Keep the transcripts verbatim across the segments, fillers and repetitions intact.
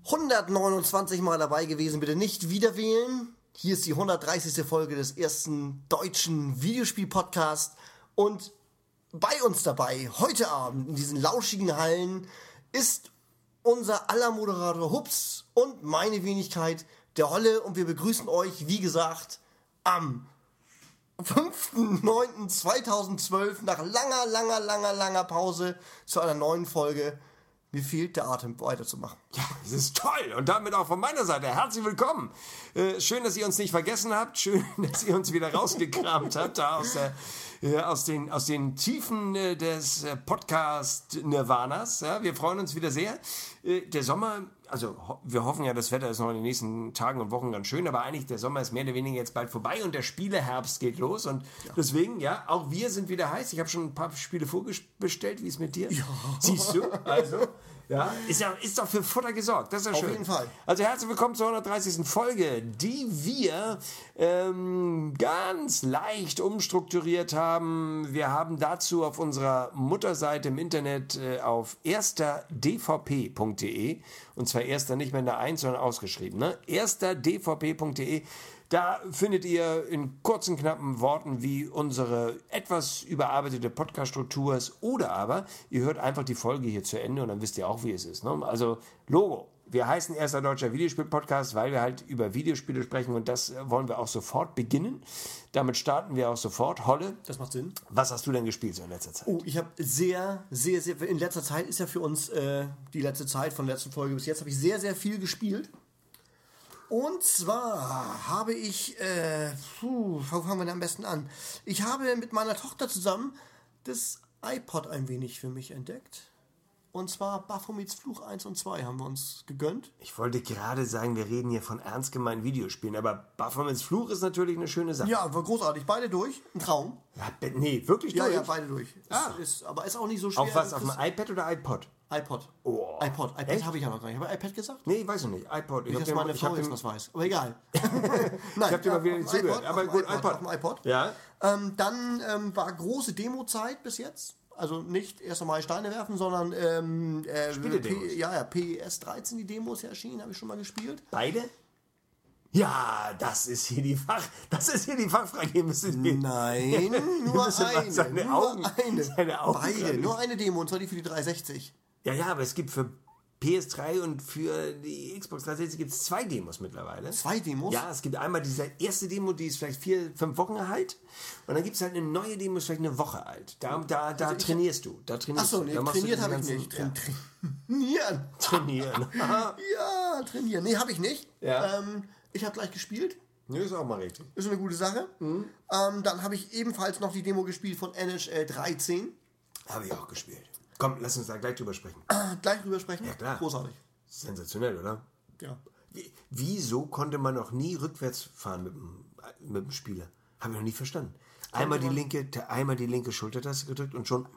hundertneunundzwanzig Mal dabei gewesen, bitte nicht wieder wählen. Hier ist die hundertdreißigste Folge des ersten deutschen Videospiel-Podcasts und bei uns dabei heute Abend in diesen lauschigen Hallen ist unser aller Moderator Hups und meine Wenigkeit, der Holle, und wir begrüßen euch, wie gesagt, am fünften neunten zweitausendzwölf nach langer, langer, langer, langer Pause zu einer neuen Folge. Mir fehlt der Atem, weiterzumachen. Ja, das ist toll. Und damit auch von meiner Seite herzlich willkommen. Äh, schön, dass ihr uns nicht vergessen habt. Schön, dass ihr uns wieder rausgekramt habt da aus, der, äh, aus, den, aus den Tiefen äh, des äh, Podcast-Nirvanas. Ja, wir freuen uns wieder sehr. Äh, der Sommer, also ho- wir hoffen ja, das Wetter ist noch in den nächsten Tagen und Wochen ganz schön, aber eigentlich der Sommer ist mehr oder weniger jetzt bald vorbei und der Spieleherbst geht los. Und ja. deswegen, ja, auch wir sind wieder heiß. Ich habe schon ein paar Spiele vorbestellt. Wie ist mit dir? Ja. Siehst du? Also... Ja, ist, ja, ist doch für Futter gesorgt, das ist ja schön. Auf jeden Fall. Also herzlich willkommen zur hundertdreißigsten Folge, die wir ähm, ganz leicht umstrukturiert haben. Wir haben dazu auf unserer Mutterseite im Internet äh, auf erster d v p punkt d e, und zwar erster nicht mehr in der eins, sondern ausgeschrieben, ne? erster d v p punkt d e. Da findet ihr in kurzen, knappen Worten, wie unsere etwas überarbeitete Podcast-Struktur ist. Oder aber, ihr hört einfach die Folge hier zu Ende und dann wisst ihr auch, wie es ist. Ne? Also, Logo. Wir heißen Erster Deutscher Videospiel-Podcast, weil wir halt über Videospiele sprechen und das wollen wir auch sofort beginnen. Damit starten wir auch sofort. Holle, das macht Sinn. Was hast du denn gespielt so in letzter Zeit? Oh, ich habe sehr, sehr, sehr, in letzter Zeit ist ja für uns äh, die letzte Zeit von der letzten Folge bis jetzt, habe ich sehr, sehr viel gespielt. Und zwar habe ich, äh, puh, wo fangen wir denn am besten an? Ich habe mit meiner Tochter zusammen das iPod ein wenig für mich entdeckt. Und zwar Baphomets Fluch eins und zwei haben wir uns gegönnt. Ich wollte gerade sagen, wir reden hier von ernst gemeinten Videospielen, aber Baphomets Fluch ist natürlich eine schöne Sache. Ja, war großartig. Beide durch. Ein Traum. Ja, nee, wirklich ja, durch? Ja, beide durch. Ah. Ist, ist, aber ist auch nicht so schwer. Auf was? Auf dem iPad oder iPod? iPod. Oh. iPod. iPad habe ich ja noch gar nicht. Habe ich iPad gesagt? Nee, weiß ich nicht. iPod. Ich, ich dass meine Frau jetzt was weiß. Aber egal. Nein, ich habe dir mal wieder nicht zugehört. Aber gut, iPod. Auf dem iPod. Ja. Ähm, dann ähm, war große Demo-Zeit bis jetzt. Also nicht erst einmal Steine werfen, sondern ähm, äh, P- ja, ja, P S dreizehn, die Demo ist ja erschienen, habe ich schon mal gespielt. Beide? Ja, das ist hier die Fach, das ist hier die Fachfrage. Ihr müsst Nein, nur eine. Seine nur Augen, eine. seine Augen Beide, dran. nur eine Demo, und zwar die für die dreihundertsechzig. Ja, ja, aber es gibt für P S drei und für die Xbox dreihundertsechzig gibt es zwei Demos mittlerweile. Zwei Demos? Ja, es gibt einmal diese erste Demo, die ist vielleicht vier, fünf Wochen alt. Und dann gibt es halt eine neue Demo, die ist vielleicht eine Woche alt. Da, da, da also trainierst du. Da trainierst Achso, nee, da trainiert habe ich nicht. Ja. Trainieren. Trainieren. Ja, trainieren. Nee, habe ich nicht. Ja. Ähm, ich habe gleich gespielt. Nee, ist auch mal richtig. Ist eine gute Sache. Mhm. Ähm, dann habe ich ebenfalls noch die Demo gespielt von N H L dreizehn. Habe ich auch gespielt. Komm, lass uns da gleich drüber sprechen. Äh, gleich drüber sprechen? Ja, klar. Großartig. Sensationell, oder? Ja. Wie, wieso konnte man noch nie rückwärts fahren mit dem, mit dem Spieler? Habe ich noch nie verstanden. Einmal die, linke, einmal die linke Schultertaste gedrückt und schon...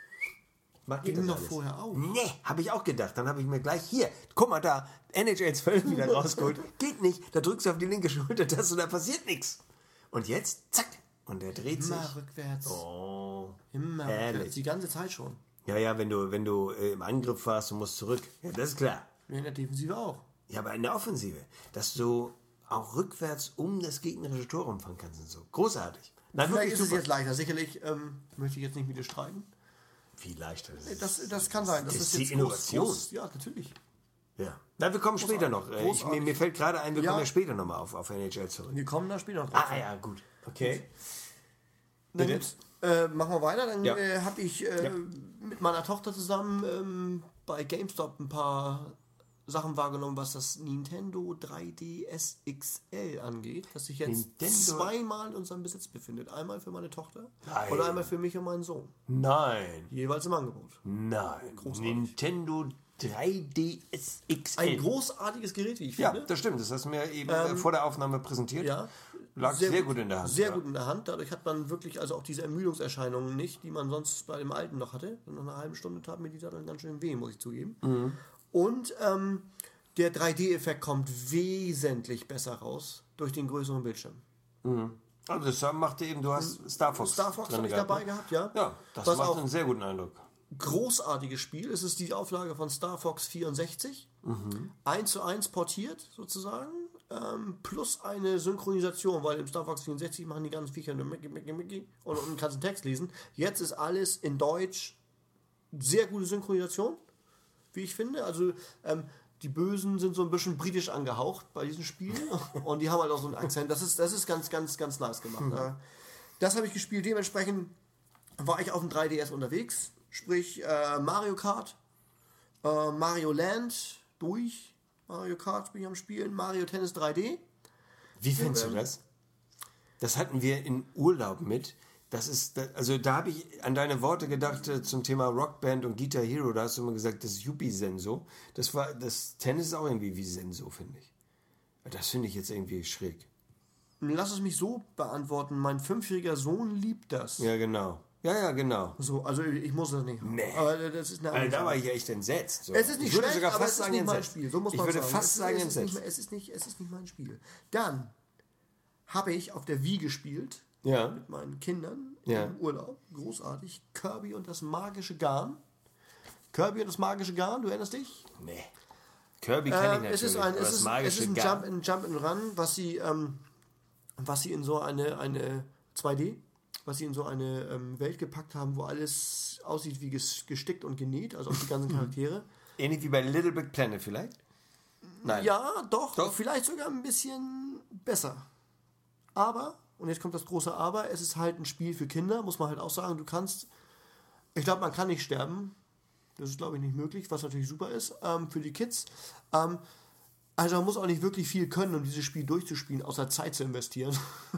Ging noch vorher auch. Nee, habe ich auch gedacht. Dann habe ich mir gleich hier, guck mal da, N H L zwölf wieder rausgeholt. Geht nicht, da drückst du auf die linke Schultertaste und da passiert nichts. Und jetzt, zack, und der dreht Immer sich. rückwärts. Oh, Immer herrlich. rückwärts. Die ganze Zeit schon. Ja, ja, wenn du, wenn du äh, im Angriff warst und musst zurück. Ja, das ist klar. In der Defensive auch. Ja, aber in der Offensive, dass du auch rückwärts um das gegnerische Tor rumfahren kannst und so. Großartig. Nein, vielleicht ist super. Es jetzt leichter. Sicherlich ähm, möchte ich jetzt nicht mit dir streiten. Viel leichter. Das, das, das kann sein. Das, das ist ist die jetzt Innovation. Groß, groß. Ja, natürlich. Ja. Na, wir kommen Großartig. später noch. Ich, mir, mir fällt gerade ein, wir ja. kommen ja später nochmal auf, auf N H L zurück. Wir kommen da später noch drauf. Ah, ja, gut. Okay. Dann äh, machen wir weiter. Dann ja. äh, habe ich äh, ja. mit meiner Tochter zusammen ähm, bei GameStop ein paar Sachen wahrgenommen, was das Nintendo drei D S X L angeht, das sich jetzt Nintendo? zweimal in unserem Besitz befindet. Einmal für meine Tochter Nein. und einmal für mich und meinen Sohn. Nein. Jeweils im Angebot. Nein. Großartig. Nintendo drei D S X L. Ein großartiges Gerät, wie ich ja, finde. das stimmt. Das hast du mir eben ähm, vor der Aufnahme präsentiert. Ja. Lag sehr, sehr gut in der Hand. Sehr ja. gut in der Hand. Dadurch hat man wirklich also auch diese Ermüdungserscheinungen nicht, die man sonst bei dem alten noch hatte. Und nach einer halben Stunde tat mir die dann ganz schön weh, muss ich zugeben. Mhm. Und ähm, der drei D-Effekt kommt wesentlich besser raus durch den größeren Bildschirm. Mhm. Also das machte eben, du hast Star Fox Star Fox habe ich gehabt, dabei ne? gehabt, ja. Ja, das Was macht auch einen sehr guten Eindruck. Großartiges Spiel. Es ist die Auflage von Star Fox vierundsechzig. eins zu eins portiert sozusagen, ähm, plus eine Synchronisation, weil im Star Fox vierundsechzig machen die ganzen Viecher nur Mickey, Mickey, Mickey und, und kannst den Text lesen. Jetzt ist alles in Deutsch, sehr gute Synchronisation, wie ich finde. Also ähm, die Bösen sind so ein bisschen britisch angehaucht bei diesem Spiel und die haben halt auch so einen Akzent. Das ist, das ist ganz, ganz, ganz nice gemacht. Mhm. Das habe ich gespielt. Dementsprechend war ich auf dem drei D S unterwegs, sprich äh, Mario Kart, äh, Mario Land durch, Mario Kart bin ich am Spielen, Mario Tennis drei D. Wie findest Und, du das? Das hatten wir in Urlaub mit. Das ist, also da habe ich an deine Worte gedacht äh, zum Thema Rockband und Guitar Hero. Da hast du immer gesagt, das ist Yuppie-Senso. Das war, das Tennis ist auch irgendwie wie Senso, finde ich. Das finde ich jetzt irgendwie schräg. Lass es mich so beantworten. Mein fünfjähriger Sohn liebt das. Ja, genau. Ja, ja, genau. So, also ich muss das nicht. Nee. Aber das ist eine also da war ich ja echt entsetzt. So. Es ist nicht ich würde schlecht, sogar aber fast es ist sagen nicht mein entsetzt. Spiel. So muss ich man würde sagen. fast es, sagen es ist entsetzt. nicht, es, ist nicht, es ist nicht mein Spiel. Dann habe ich auf der Wii gespielt. Ja. Mit meinen Kindern Ja. im Urlaub. Großartig. Kirby und das magische Garn. Kirby und das magische Garn, du erinnerst dich? Nee. Kirby kenne ich Ähm, natürlich. es ist ein, aber es das ist, magische es ist ein Garn. Jump, ein Jump and Run, was sie, ähm, was sie in so eine, eine zwei D, was sie in so eine ähm, Welt gepackt haben, wo alles aussieht wie ges- gestickt und genäht, also auch die ganzen Charaktere. Ähnlich wie bei Little Big Planet vielleicht? Nein. Ja, doch, Doch. vielleicht sogar ein bisschen besser. Aber, und jetzt kommt das große Aber, es ist halt ein Spiel für Kinder, muss man halt auch sagen, du kannst, ich glaube, man kann nicht sterben. Das ist, glaube ich, nicht möglich, was natürlich super ist ähm, für die Kids. Ähm, also man muss auch nicht wirklich viel können, um dieses Spiel durchzuspielen, außer Zeit zu investieren.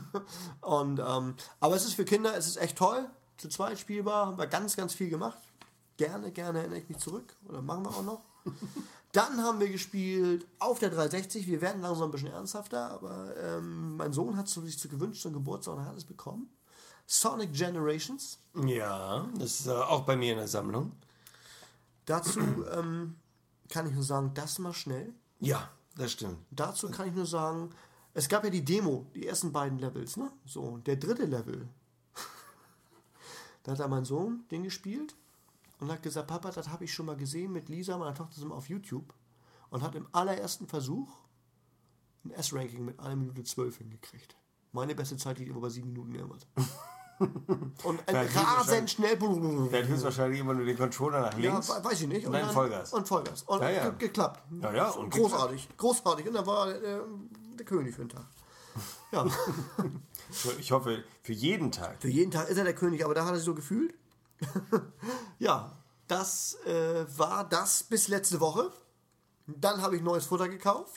und, ähm, aber es ist für Kinder, es ist echt toll. Zu zweit spielbar, haben wir ganz, ganz viel gemacht. Gerne, gerne erinnere ich mich zurück. Oder machen wir auch noch. Dann haben wir gespielt auf der dreihundertsechzig. Wir werden langsam ein bisschen ernsthafter, aber ähm, mein Sohn hat es sich so gewünscht zum Geburtstag und er hat es bekommen. Sonic Generations. Ja, das ist äh, auch bei mir in der Sammlung. Dazu ähm, kann ich nur sagen, das mal schnell. Ja, das stimmt. Dazu kann ich nur sagen, es gab ja die Demo, die ersten beiden Levels, ne? So, der dritte Level. Da hat da mein Sohn den gespielt und hat gesagt, Papa, das habe ich schon mal gesehen mit Lisa, meiner Tochter, sind auf YouTube, und hat im allerersten Versuch ein S-Ranking mit einer Minute zwölf hingekriegt. Meine beste Zeit liegt immer bei sieben Minuten irgendwas. Und ein rasend schnell. Der hat höchstwahrscheinlich immer nur den Controller nach links. Ja, weiß ich nicht. Und dann Vollgas. Und Vollgas. Und Ja, ja. ge- geklappt. Ja, ja, und großartig. Großartig. Und dann war äh, der König für den Tag. Ja. Ich hoffe, für jeden Tag. Für jeden Tag ist er der König, aber da hat er sich so gefühlt. Ja, das äh, war das bis letzte Woche. Dann habe ich neues Futter gekauft.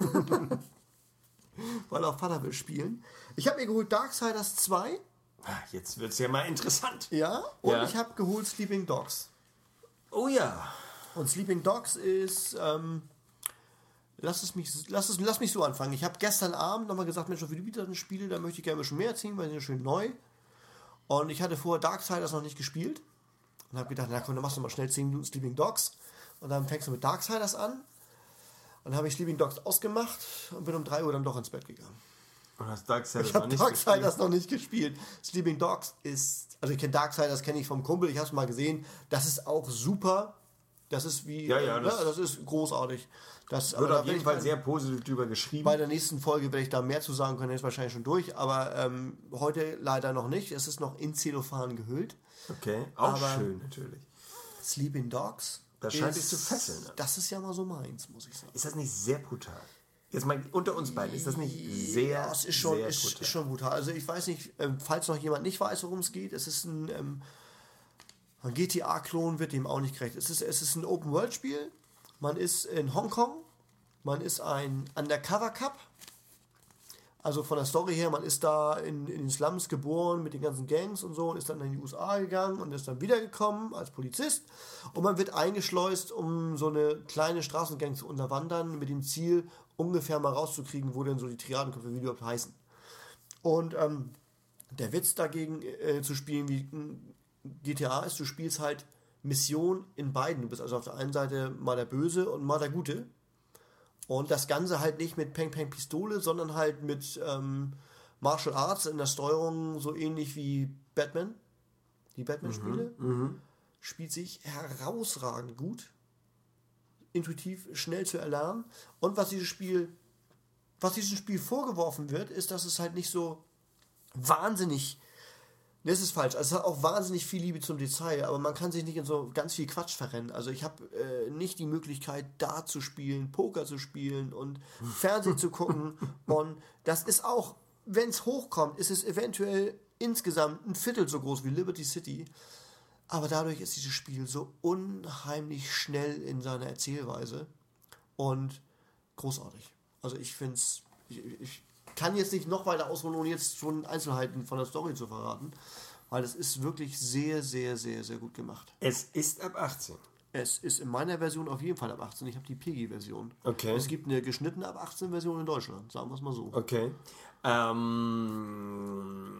Weil auch Vater will spielen. Ich habe mir geholt Darksiders zwei. Ah, jetzt wird es ja mal interessant. Ja. Und Ja. ich habe geholt Sleeping Dogs. Oh ja. Und Sleeping Dogs ist, ähm, lass es mich, lass es, lass mich so anfangen. Ich habe gestern Abend nochmal gesagt, Mensch, für die bietenden Spiele, da möchte ich gerne ein bisschen mehr ziehen, weil die sind schön neu. Und ich hatte vorher Darksiders noch nicht gespielt. Und habe gedacht, na komm, dann machst du mal schnell zehn Minuten Sleeping Dogs. Und dann fängst du mit Darksiders an. Und dann habe ich Sleeping Dogs ausgemacht und bin um drei Uhr dann doch ins Bett gegangen. Und hast Darksiders Ich noch habe nicht Darksiders gespielt? noch nicht gespielt. Sleeping Dogs ist, also ich kenne Darksiders, kenne ich vom Kumpel, ich habe es mal gesehen. Das ist auch super. Das ist wie, Ja, ja, äh, das- ne, das ist großartig. Das, Wird da auf werd jeden ich Fall bei- sehr positiv drüber geschrieben. Bei der nächsten Folge werde ich da mehr zu sagen können, ist wahrscheinlich schon durch, aber ähm, heute leider noch nicht. Es ist noch in Zellophan gehüllt. Okay, auch Aber- schön natürlich. Sleeping Dogs. Das scheint dich zu fesseln, ne? Das ist ja mal so meins, muss ich sagen. Ist das nicht sehr brutal? Jetzt mal unter uns beiden, ist das nicht sehr, Ja, es ist schon, sehr ist, brutal? ist schon brutal. Also ich weiß nicht, ähm, falls noch jemand nicht weiß, worum es geht, es ist ein, ähm, ein G T A-Klon, wird dem auch nicht gerecht. Es ist, es ist ein Open-World-Spiel. Man ist in Hongkong. Man ist ein Undercover-Cup. Also von der Story her, man ist da in, in den Slums geboren mit den ganzen Gangs und so und ist dann in die U S A gegangen und ist dann wiedergekommen als Polizist. Und man wird eingeschleust, um so eine kleine Straßengang zu unterwandern, mit dem Ziel, ungefähr mal rauszukriegen, wo denn so die Triadenköpfe wie die überhaupt heißen. Und ähm, der Witz dagegen äh, zu spielen wie ein G T A ist, du spielst halt Mission in beiden. Du bist also auf der einen Seite mal der Böse und mal der Gute. Und das Ganze halt nicht mit Peng Peng Pistole, sondern halt mit ähm, Martial Arts in der Steuerung, so ähnlich wie Batman. Die Batman-Spiele. Mhm. Spielt sich herausragend gut. intuitiv schnell zu erlernen. Und was dieses Spiel, was diesem Spiel vorgeworfen wird, ist, dass es halt nicht so wahnsinnig, das ist falsch, also es hat auch wahnsinnig viel Liebe zum Detail, aber man kann sich nicht in so ganz viel Quatsch verrennen. Also ich habe äh, nicht die Möglichkeit, Dart zu spielen, Poker zu spielen und Fernsehen zu gucken. Und das ist auch, wenn es hochkommt, ist es eventuell insgesamt ein Viertel so groß wie Liberty City. Aber dadurch ist dieses Spiel so unheimlich schnell in seiner Erzählweise und großartig. Also ich finde es, ich, ich kann jetzt nicht noch weiter ausholen, ohne jetzt schon Einzelheiten von der Story zu verraten, weil es ist wirklich sehr, sehr, sehr, sehr gut gemacht. Es ist ab achtzehn. Es ist in meiner Version auf jeden Fall ab achtzehn. Ich habe die P G-Version. Okay. Es gibt eine geschnittene ab achtzehn Version in Deutschland, sagen wir es mal so. Okay. Ähm,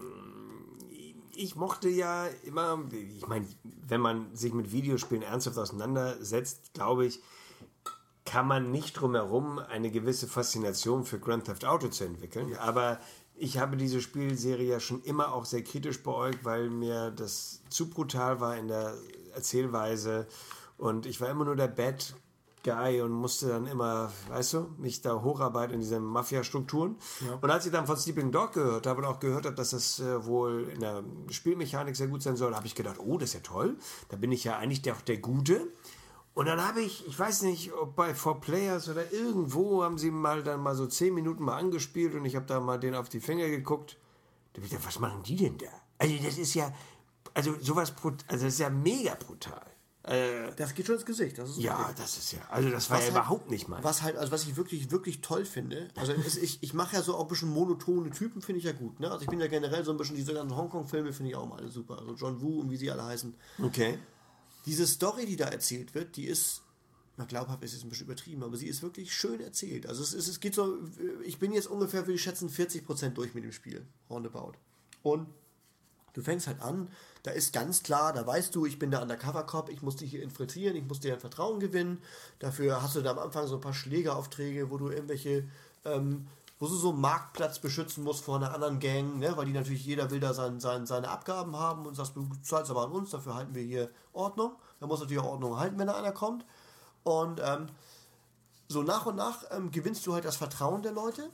ich mochte ja immer, ich meine, wenn man sich mit Videospielen ernsthaft auseinandersetzt, glaube ich, kann man nicht drum herum, eine gewisse Faszination für Grand Theft Auto zu entwickeln. Ja. Aber ich habe diese Spielserie ja schon immer auch sehr kritisch beäugt, weil mir das zu brutal war in der Erzählweise. Und ich war immer nur der Bad Guy und musste dann immer, weißt du, mich da hocharbeiten in diesen Mafia-Strukturen. Ja. Und als ich dann von Sleeping Dog gehört habe und auch gehört habe, dass das äh, wohl in der Spielmechanik sehr gut sein soll, habe ich gedacht, oh, das ist ja toll. Da bin ich ja eigentlich der, der Gute. Und dann habe ich, ich weiß nicht, ob bei four Players oder irgendwo haben sie mal dann mal so zehn Minuten mal angespielt und ich habe da mal denen auf die Finger geguckt. Da hab ich gedacht, was machen die denn da? Also das ist ja, also sowas, also das ist ja mega brutal. Äh, das geht schon ins Gesicht. Das ist ja, okay. das ist ja, also das war was ja halt, überhaupt nicht mein. Was halt, also was ich wirklich, wirklich toll finde, also ist, ich, ich mache ja so auch ein bisschen monotone Typen, finde ich ja gut. Ne? Also ich bin ja generell so ein bisschen, diese ganzen Hongkong-Filme finde ich auch mal alle super. Also John Woo und wie sie alle heißen. Okay. Diese Story, die da erzählt wird, die ist, na glaubhaft ist jetzt ein bisschen übertrieben, aber sie ist wirklich schön erzählt. Also es, ist, es geht so, ich bin jetzt ungefähr, würde ich schätzen, vierzig Prozent durch mit dem Spiel, roundabout. Und du fängst halt an, da ist ganz klar, da weißt du, ich bin der Undercover-Cop, ich muss dich hier infiltrieren, ich muss dir ein Vertrauen gewinnen. Dafür hast du da am Anfang so ein paar Schlägeraufträge, wo du irgendwelche, ähm, wo du so einen Marktplatz beschützen musst vor einer anderen Gang, ne? Weil die natürlich, jeder will da sein, sein, seine Abgaben haben und sagst, du zahlst aber an uns, dafür halten wir hier Ordnung. Da muss natürlich auch Ordnung halten, wenn da einer kommt. Und ähm, so nach und nach ähm, gewinnst du halt das Vertrauen der Leute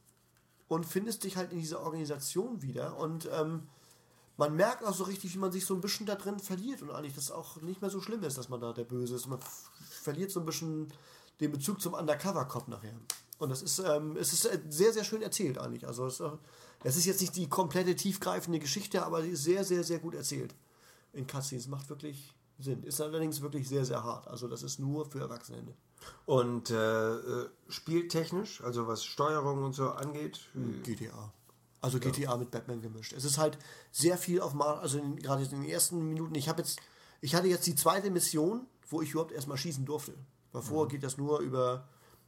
und findest dich halt in dieser Organisation wieder. Und ähm, man merkt auch so richtig, wie man sich so ein bisschen da drin verliert und eigentlich das auch nicht mehr so schlimm ist, dass man da der Böse ist. Man f- verliert so ein bisschen den Bezug zum Undercover-Cop nachher. Und das ist, ähm, es ist sehr, sehr schön erzählt eigentlich. Also es, äh, es ist jetzt nicht die komplette tiefgreifende Geschichte, aber sie ist sehr, sehr, sehr gut erzählt. In Cutscenes macht wirklich Sinn. Ist allerdings wirklich sehr, sehr hart. Also das ist nur für Erwachsene. Und äh, spieltechnisch, also was Steuerung und so angeht? G T A. Also G T A ja. Mit Batman gemischt. Es ist halt sehr viel auf Mar- also in, gerade in den ersten Minuten. Ich habe jetzt, ich hatte jetzt die zweite Mission, wo ich überhaupt erstmal schießen durfte. Weil vorher mhm. geht das nur über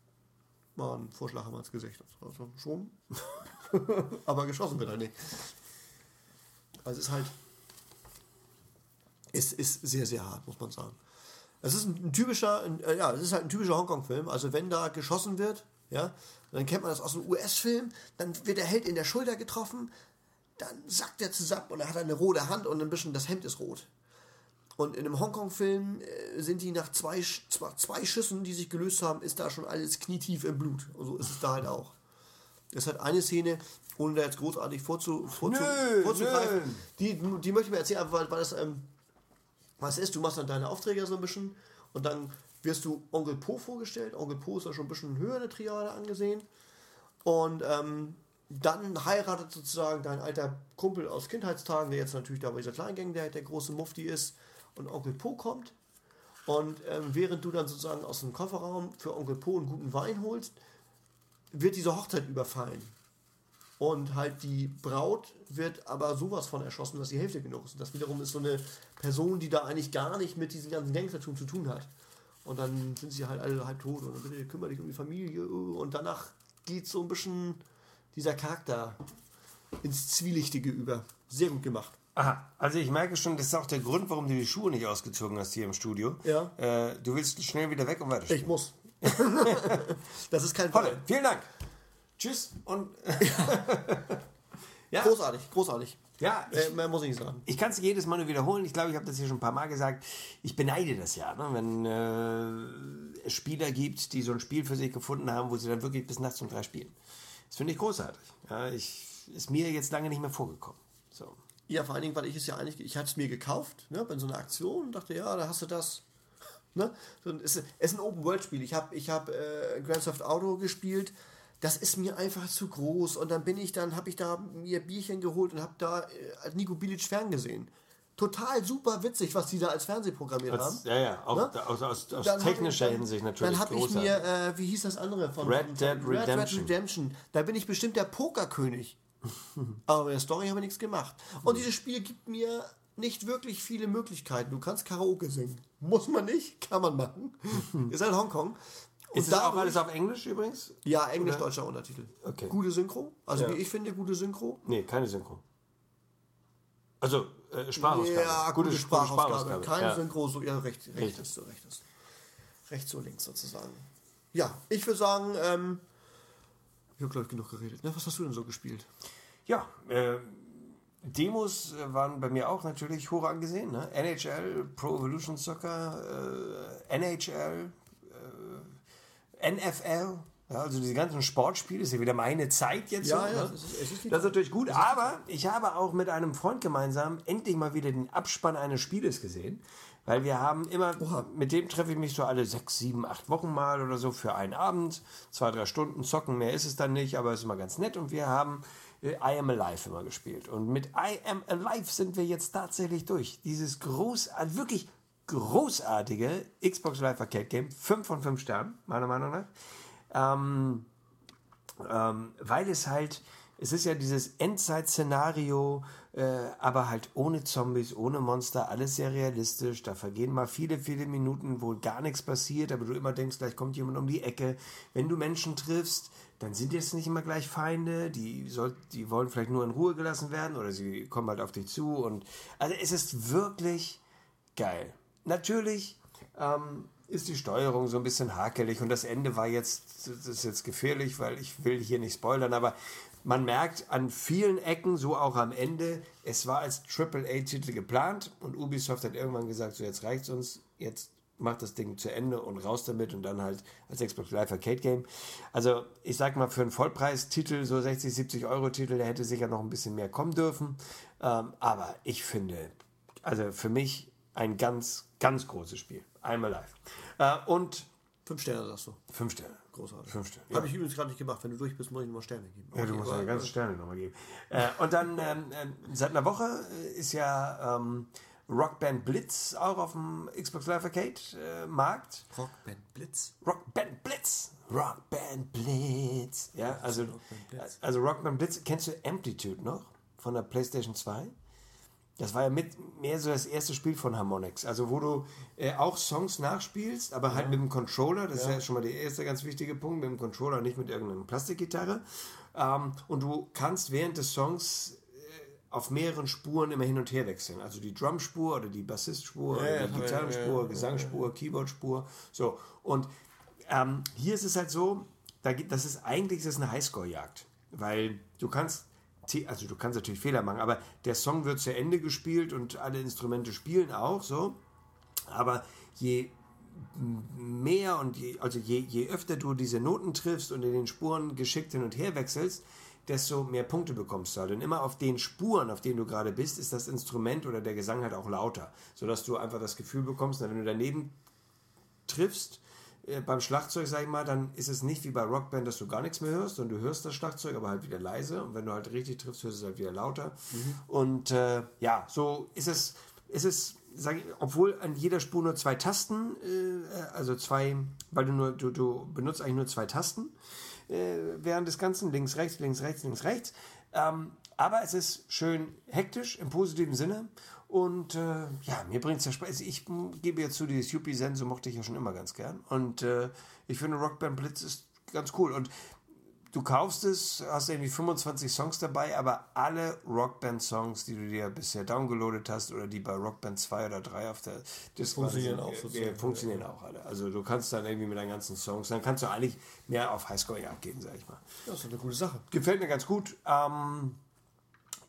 mal einen Vorschlag haben wir ins Gesicht. Also schon. Aber geschossen wird halt nicht. Also es ist halt Es ist sehr, sehr hart, muss man sagen. Es ist ein, ein typischer, ein, äh, ja, es ist halt ein typischer Hongkong-Film. Also wenn da geschossen wird, ja, dann kennt man das aus einem U S-Film, dann wird der Held in der Schulter getroffen, dann sackt er zusammen und er hat eine rote Hand und ein bisschen das Hemd ist rot. Und in einem Hongkong-Film äh, sind die nach zwei, zwei, zwei Schüssen, die sich gelöst haben, ist da schon alles knietief im Blut. Und so ist es da halt auch. Es hat eine Szene, ohne da jetzt großartig vorzu, vorzu, nö, vorzugreifen, nö. Die, die möchte ich mir erzählen, weil, weil das, ähm, was ist, du machst dann deine Aufträge so ein bisschen und dann wirst du Onkel Po vorgestellt. Onkel Po ist ja schon ein bisschen höher in der Triade angesehen. Und ähm, dann heiratet sozusagen dein alter Kumpel aus Kindheitstagen, der jetzt natürlich da bei dieser Kleingang der, der große Mufti ist, und Onkel Po kommt. Und ähm, während du dann sozusagen aus dem Kofferraum für Onkel Po einen guten Wein holst, wird diese Hochzeit überfallen. Und halt die Braut wird aber sowas von erschossen, dass die Hälfte genug ist. Und das wiederum ist so eine Person, die da eigentlich gar nicht mit diesem ganzen Gangstertum zu tun hat. Und dann sind sie halt alle halb tot und dann bitte kümmere dich um die Familie. Und danach geht so ein bisschen dieser Charakter ins Zwielichtige über. Sehr gut gemacht. Aha, also ich merke schon, das ist auch der Grund, warum du die Schuhe nicht ausgezogen hast hier im Studio. Ja. Äh, du willst schnell wieder weg und weiterspielen. Ich muss. Das ist kein Holle, Fall. vielen Dank. Tschüss und... Ja. Großartig, großartig. Ja, ich, äh, mehr muss ich nicht sagen. Ich kann es jedes Mal nur wiederholen. Ich glaube, ich habe das hier schon ein paar Mal gesagt. Ich beneide das ja, ne? Wenn äh, es Spieler gibt, die so ein Spiel für sich gefunden haben, wo sie dann wirklich bis nachts um drei spielen. Das finde ich großartig. Ja, ich, ist mir jetzt lange nicht mehr vorgekommen. So. Ja, vor allen Dingen, weil ich es ja eigentlich, ich hatte es mir gekauft, ne, bei so einer Aktion und dachte, ja, da hast du das. Ne? Es ist ein Open-World-Spiel. Ich habe ich hab, äh, Grand Theft Auto gespielt. Das ist mir einfach zu groß. Und dann bin ich dann, habe ich da mir Bierchen geholt und habe da äh, Nico Bilic ferngesehen. Total super witzig, was die da als Fernseh programmiert als, haben. Ja, ja, auch ne? da, aus, aus, aus Dann technischer ich, dann, Hinsicht natürlich. Dann habe ich mir, äh, wie hieß das andere von Red von, Dead von Redemption. Red Dead Redemption. Da bin ich bestimmt der Pokerkönig. Aber bei der Story habe ich nichts gemacht. Und dieses Spiel gibt mir nicht wirklich viele Möglichkeiten. Du kannst Karaoke singen. Muss man nicht, kann man machen. Ist halt Hongkong. Und ist das auch alles auf Englisch übrigens? Ja, englisch-deutscher Untertitel. Okay. Gute Synchro. Also Ja. wie ich finde, gute Synchro. Nee, keine Synchro. Also äh, Sprachausgabe. Ja, gute, gute Sprachausgabe. Sprachausgabe. Keine ja. Synchro, so ja, recht, recht ist so, recht ist. Rechts so links sozusagen. Ja, ich würde sagen, ähm, ich habe glaube ich genug geredet. Ne? Was hast du denn so gespielt? Ja, äh, Demos waren bei mir auch natürlich hoch angesehen. Ne? N H L, Pro Evolution Soccer, äh, N H L, äh, N F L. Ja, also diese ganzen Sportspiele, ist ja wieder meine Zeit jetzt. Ja, so, ja, ne? das ist, es ist Das ist natürlich gut, aber ich habe auch mit einem Freund gemeinsam endlich mal wieder den Abspann eines Spieles gesehen, weil wir haben immer, Oha. mit dem treffe ich mich so alle sechs, sieben, acht Wochen mal oder so für einen Abend, zwei, drei Stunden zocken, mehr ist es dann nicht, aber es ist immer ganz nett und wir haben äh, I Am Alive immer gespielt und mit I Am Alive sind wir jetzt tatsächlich durch. Dieses großartige, wirklich großartige Xbox Live Arcade Game, fünf von fünf Sternen, meiner Meinung nach. Ähm, ähm, weil es halt, es ist ja dieses Endzeit-Szenario, äh, aber halt ohne Zombies, ohne Monster, alles sehr realistisch. Da vergehen mal viele, viele Minuten, wo gar nichts passiert, aber du immer denkst, gleich kommt jemand um die Ecke. Wenn du Menschen triffst, dann sind jetzt nicht immer gleich Feinde, die, soll, die wollen vielleicht nur in Ruhe gelassen werden oder sie kommen halt auf dich zu. Und also es ist wirklich geil. Natürlich ähm, ist die Steuerung so ein bisschen hakelig und das Ende war jetzt, das ist jetzt gefährlich, weil ich will hier nicht spoilern, aber man merkt an vielen Ecken, so auch am Ende, es war als Triple A Titel geplant und Ubisoft hat irgendwann gesagt, so jetzt reicht's uns, jetzt macht das Ding zu Ende und raus damit und dann halt als Xbox Live Arcade Game. Also ich sag mal, für einen Vollpreistitel, so sechzig, siebzig Euro Titel, der hätte sicher noch ein bisschen mehr kommen dürfen, ähm, aber ich finde, also für mich ein ganz, ganz großes Spiel. Einmal live. Äh, und Fünf Sterne, sagst du. fünf Sterne. Großartig. Fünf Sterne. Habe ich übrigens gerade nicht gemacht. Wenn du durch bist, muss ich nochmal Sterne geben. Ja, du Okay, musst aber- ja ganze Sterne nochmal geben. Äh, und dann ähm, ähm, seit einer Woche ist ja ähm, Rock Band Blitz auch auf dem Xbox Live Arcade äh, Markt. Rockband Blitz. Rock Band Blitz. Rock Band Blitz. Ja, also, Rock Band Blitz. also Rock Band Blitz. Kennst du Amplitude noch von der PlayStation zwei? Das war ja mit mehr so das erste Spiel von Harmonix. Also wo du äh, auch Songs nachspielst, aber halt mit dem Controller. Das ist ja schon mal der erste ganz wichtige Punkt. Mit dem Controller, nicht mit irgendeiner Plastikgitarre. Ähm, und du kannst während des Songs äh, auf mehreren Spuren immer hin und her wechseln. Also die Drumspur oder die Bassistspur Ja, oder ja, die ja, Gitarrenspur, ja, ja, Gesangsspur, Keyboardspur. So. Und ähm, hier ist es halt so, da gibt, das ist eigentlich das ist eine Highscore-Jagd. Weil du kannst also du kannst natürlich Fehler machen, aber der Song wird zu Ende gespielt und alle Instrumente spielen auch so. Aber je mehr und je, also je, je öfter du diese Noten triffst und in den Spuren geschickt hin und her wechselst, desto mehr Punkte bekommst du halt. Und immer auf den Spuren, auf denen du gerade bist, ist das Instrument oder der Gesang halt auch lauter, sodass du einfach das Gefühl bekommst, wenn du daneben triffst, beim Schlagzeug, sag ich mal, dann ist es nicht wie bei Rockband, dass du gar nichts mehr hörst und du hörst das Schlagzeug, aber halt wieder leise und wenn du halt richtig triffst, hörst du es halt wieder lauter. Mhm. Und äh, ja, so ist es, ist es, sag ich, obwohl an jeder Spur nur zwei Tasten, äh, also zwei, weil du nur, du, du benutzt eigentlich nur zwei Tasten äh, während des Ganzen, links, rechts, links, rechts, links, rechts. Ähm, aber es ist schön hektisch im positiven Sinne. Und äh, ja, mir bringt es ja Spaß. Also ich gebe jetzt zu, dieses Yuppie-Sense mochte ich ja schon immer ganz gern. Und äh, ich finde, Rock Band Blitz ist ganz cool. Und du kaufst es, hast irgendwie fünfundzwanzig Songs dabei, aber alle Rockband-Songs, die du dir bisher downgeloadet hast oder die bei Rockband zwei oder drei auf der Disc Funktionieren sind, auch äh, sozusagen. funktionieren ja. auch alle. Also du kannst dann irgendwie mit deinen ganzen Songs, dann kannst du eigentlich mehr auf Highscore-Jagd gehen, sag ich mal. Das ist eine gute Sache. Gefällt mir ganz gut. Ähm,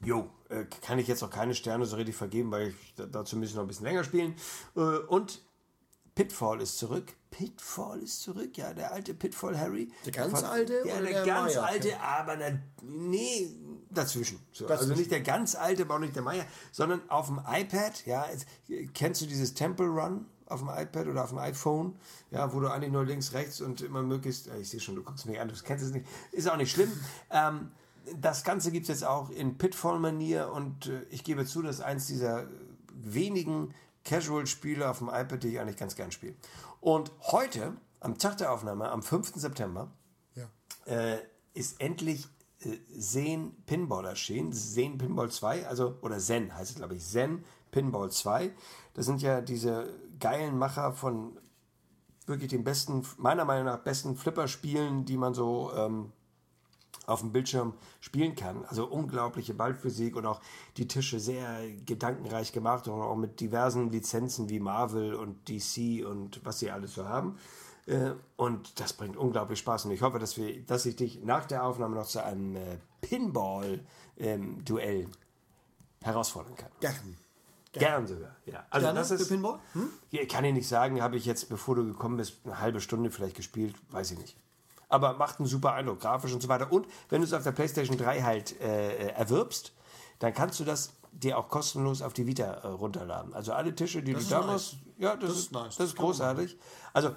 Jo, äh, kann ich jetzt noch keine Sterne so richtig vergeben, weil ich dazu müssen noch ein bisschen länger spielen. Äh, und Pitfall ist zurück. Pitfall ist zurück, ja, der alte Pitfall Harry. Der ganz Von, alte? Ja, oder der, der ganz Maya? alte, aber na, nee, dazwischen. So, Dazwischen. Also nicht der ganz alte, aber auch nicht der Maya, sondern auf dem iPad, ja, jetzt, kennst du dieses Temple Run auf dem iPad oder auf dem iPhone, ja, wo du eigentlich nur links, rechts und immer möglichst, ich sehe schon, du guckst mich an, du kennst es nicht, ist auch nicht schlimm. ähm, das Ganze gibt es jetzt auch in Pitfall-Manier und äh, ich gebe zu, das ist eins dieser wenigen Casual-Spiele auf dem iPad, die ich eigentlich ganz gern spiele. Und heute, am Tag der Aufnahme, am fünften September, Ja. äh, ist endlich äh, Zen Pinball erschienen. Zen Pinball zwei, also, oder Zen heißt es, glaube ich, Zen Pinball zwei. Das sind ja diese geilen Macher von wirklich den besten, meiner Meinung nach besten Flipper-Spielen, die man so ähm, auf dem Bildschirm spielen kann. Also unglaubliche Ballphysik und auch die Tische sehr gedankenreich gemacht und auch mit diversen Lizenzen wie Marvel und D C und was sie alles so haben. Und das bringt unglaublich Spaß und ich hoffe, dass, wir, dass ich dich nach der Aufnahme noch zu einem äh, Pinball-Duell ähm, herausfordern kann. Gern. Gern sogar, ja. Also Gerne das ist, für Pinball? Hm? Hier kann ich nicht sagen, habe ich jetzt, bevor du gekommen bist, eine halbe Stunde vielleicht gespielt, weiß ich nicht. Aber macht einen super Eindruck, grafisch und so weiter. Und wenn du es auf der PlayStation drei halt äh, erwirbst, dann kannst du das dir auch kostenlos auf die Vita äh, runterladen. Also alle Tische, die Das du ist da nice. musst, ja, das, Das ist, ist nice. das Das ist kann man großartig. Also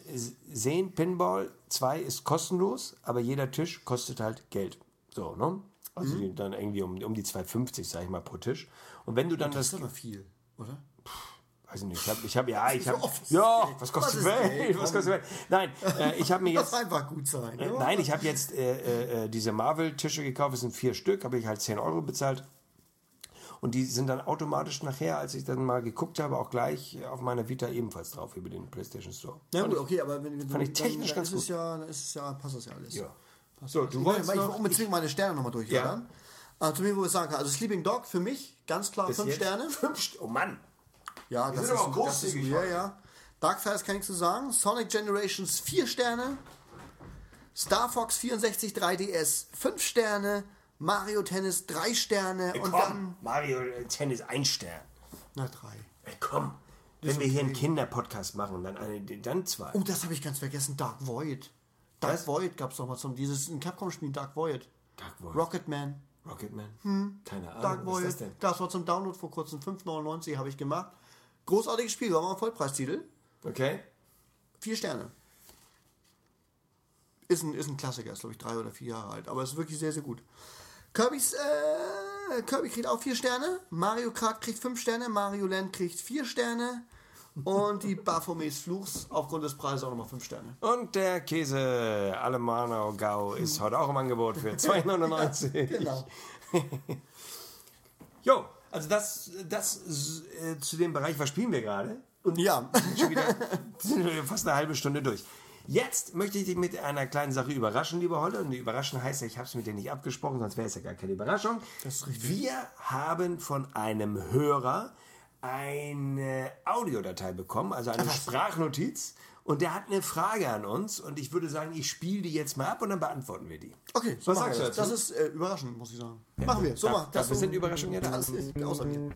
Zen Pinball zwei ist kostenlos, aber jeder Tisch kostet halt Geld. So, ne? Also die dann irgendwie um, um die zwei fünfzig, sag ich mal, pro Tisch. Und wenn du dann Das das... ist aber viel, oder? Weiß ich nicht, ich habe, ich hab, ja, ich habe, oft ist ja, Geld. was kostet Was die ist Welt? Geld? Was kostet die Welt? Nein, äh, ich habe mir Das jetzt, einfach gut sein. äh, ja. nein, ich habe jetzt äh, äh, diese Marvel-Tische gekauft, es sind vier Stück, habe ich halt zehn Euro bezahlt. Und die sind dann automatisch nachher, als ich dann mal geguckt habe, auch gleich auf meiner Vita ebenfalls drauf über den PlayStation Store. Ja gut, okay, aber wenn, wenn fand ich technisch dann, ganz dann ist gut. es ja, dann ist es ja, passt das ja alles. Ja. Passt So, das. du ich wolltest wollte ich noch- will unbedingt meine Sterne nochmal durchhören. Ja. Zu mir, wo ich sagen kann, also Sleeping Dog für mich ganz klar Bis fünf jetzt Sterne. Fünf St- oh Mann. Ja, das sind ist, aber auch das ist großzügig ja, heute. ja. Dark Fires kann ich so sagen. Sonic Generations vier Sterne. Star Fox vierundsechzig drei D S fünf Sterne. Mario Tennis drei Sterne. Und Komm, dann... Mario Tennis ein Stern. Na, drei. Ey, komm, wenn wir hier einen Kinderpodcast machen, dann, eine, dann zwei. Oh, das habe ich ganz vergessen. Dark Void. Dark Was? Void gab es doch mal zum... Dieses ein Capcom-Spiel, Dark Void. Dark Void. Rocketman. Rocketman? Keine Ahnung, Dark was Void. ist das denn? Das war zum Download vor kurzem. fünf neunundneunzig habe ich gemacht. Großartiges Spiel, war mal ein Vollpreistitel. Okay. Vier Sterne. Ist ein, ist ein Klassiker, ist glaube ich drei oder vier Jahre alt, aber ist wirklich sehr, sehr gut. Kirby's, äh, Kirby kriegt auch vier Sterne, Mario Kart kriegt fünf Sterne, Mario Land kriegt vier Sterne und die Baphomets Fluchs aufgrund des Preises auch nochmal fünf Sterne. Und der Käse Alemano Gau ist heute auch im Angebot für zwei neunundneunzig. Genau. Jo, also das, das äh, zu dem Bereich, was spielen wir gerade? Und ja, Schon wieder, sind wir fast eine halbe Stunde durch. Jetzt möchte ich dich mit einer kleinen Sache überraschen, lieber Holle. Und überraschen heißt ja, ich habe es mit dir nicht abgesprochen, sonst wäre es ja gar keine Überraschung. Das ist richtig. Wir haben von einem Hörer eine Audiodatei bekommen, also eine Sprachnotiz. Und der hat eine Frage an uns. Und ich würde sagen, ich spiele die jetzt mal ab und dann beantworten wir die. okay, so Was machen sagst wir du das. dazu? Das ist äh, überraschend, muss ich sagen. Machen wir, so Da- mal. Das dafür so, sind Überraschungen ja da. Das ist außer mir.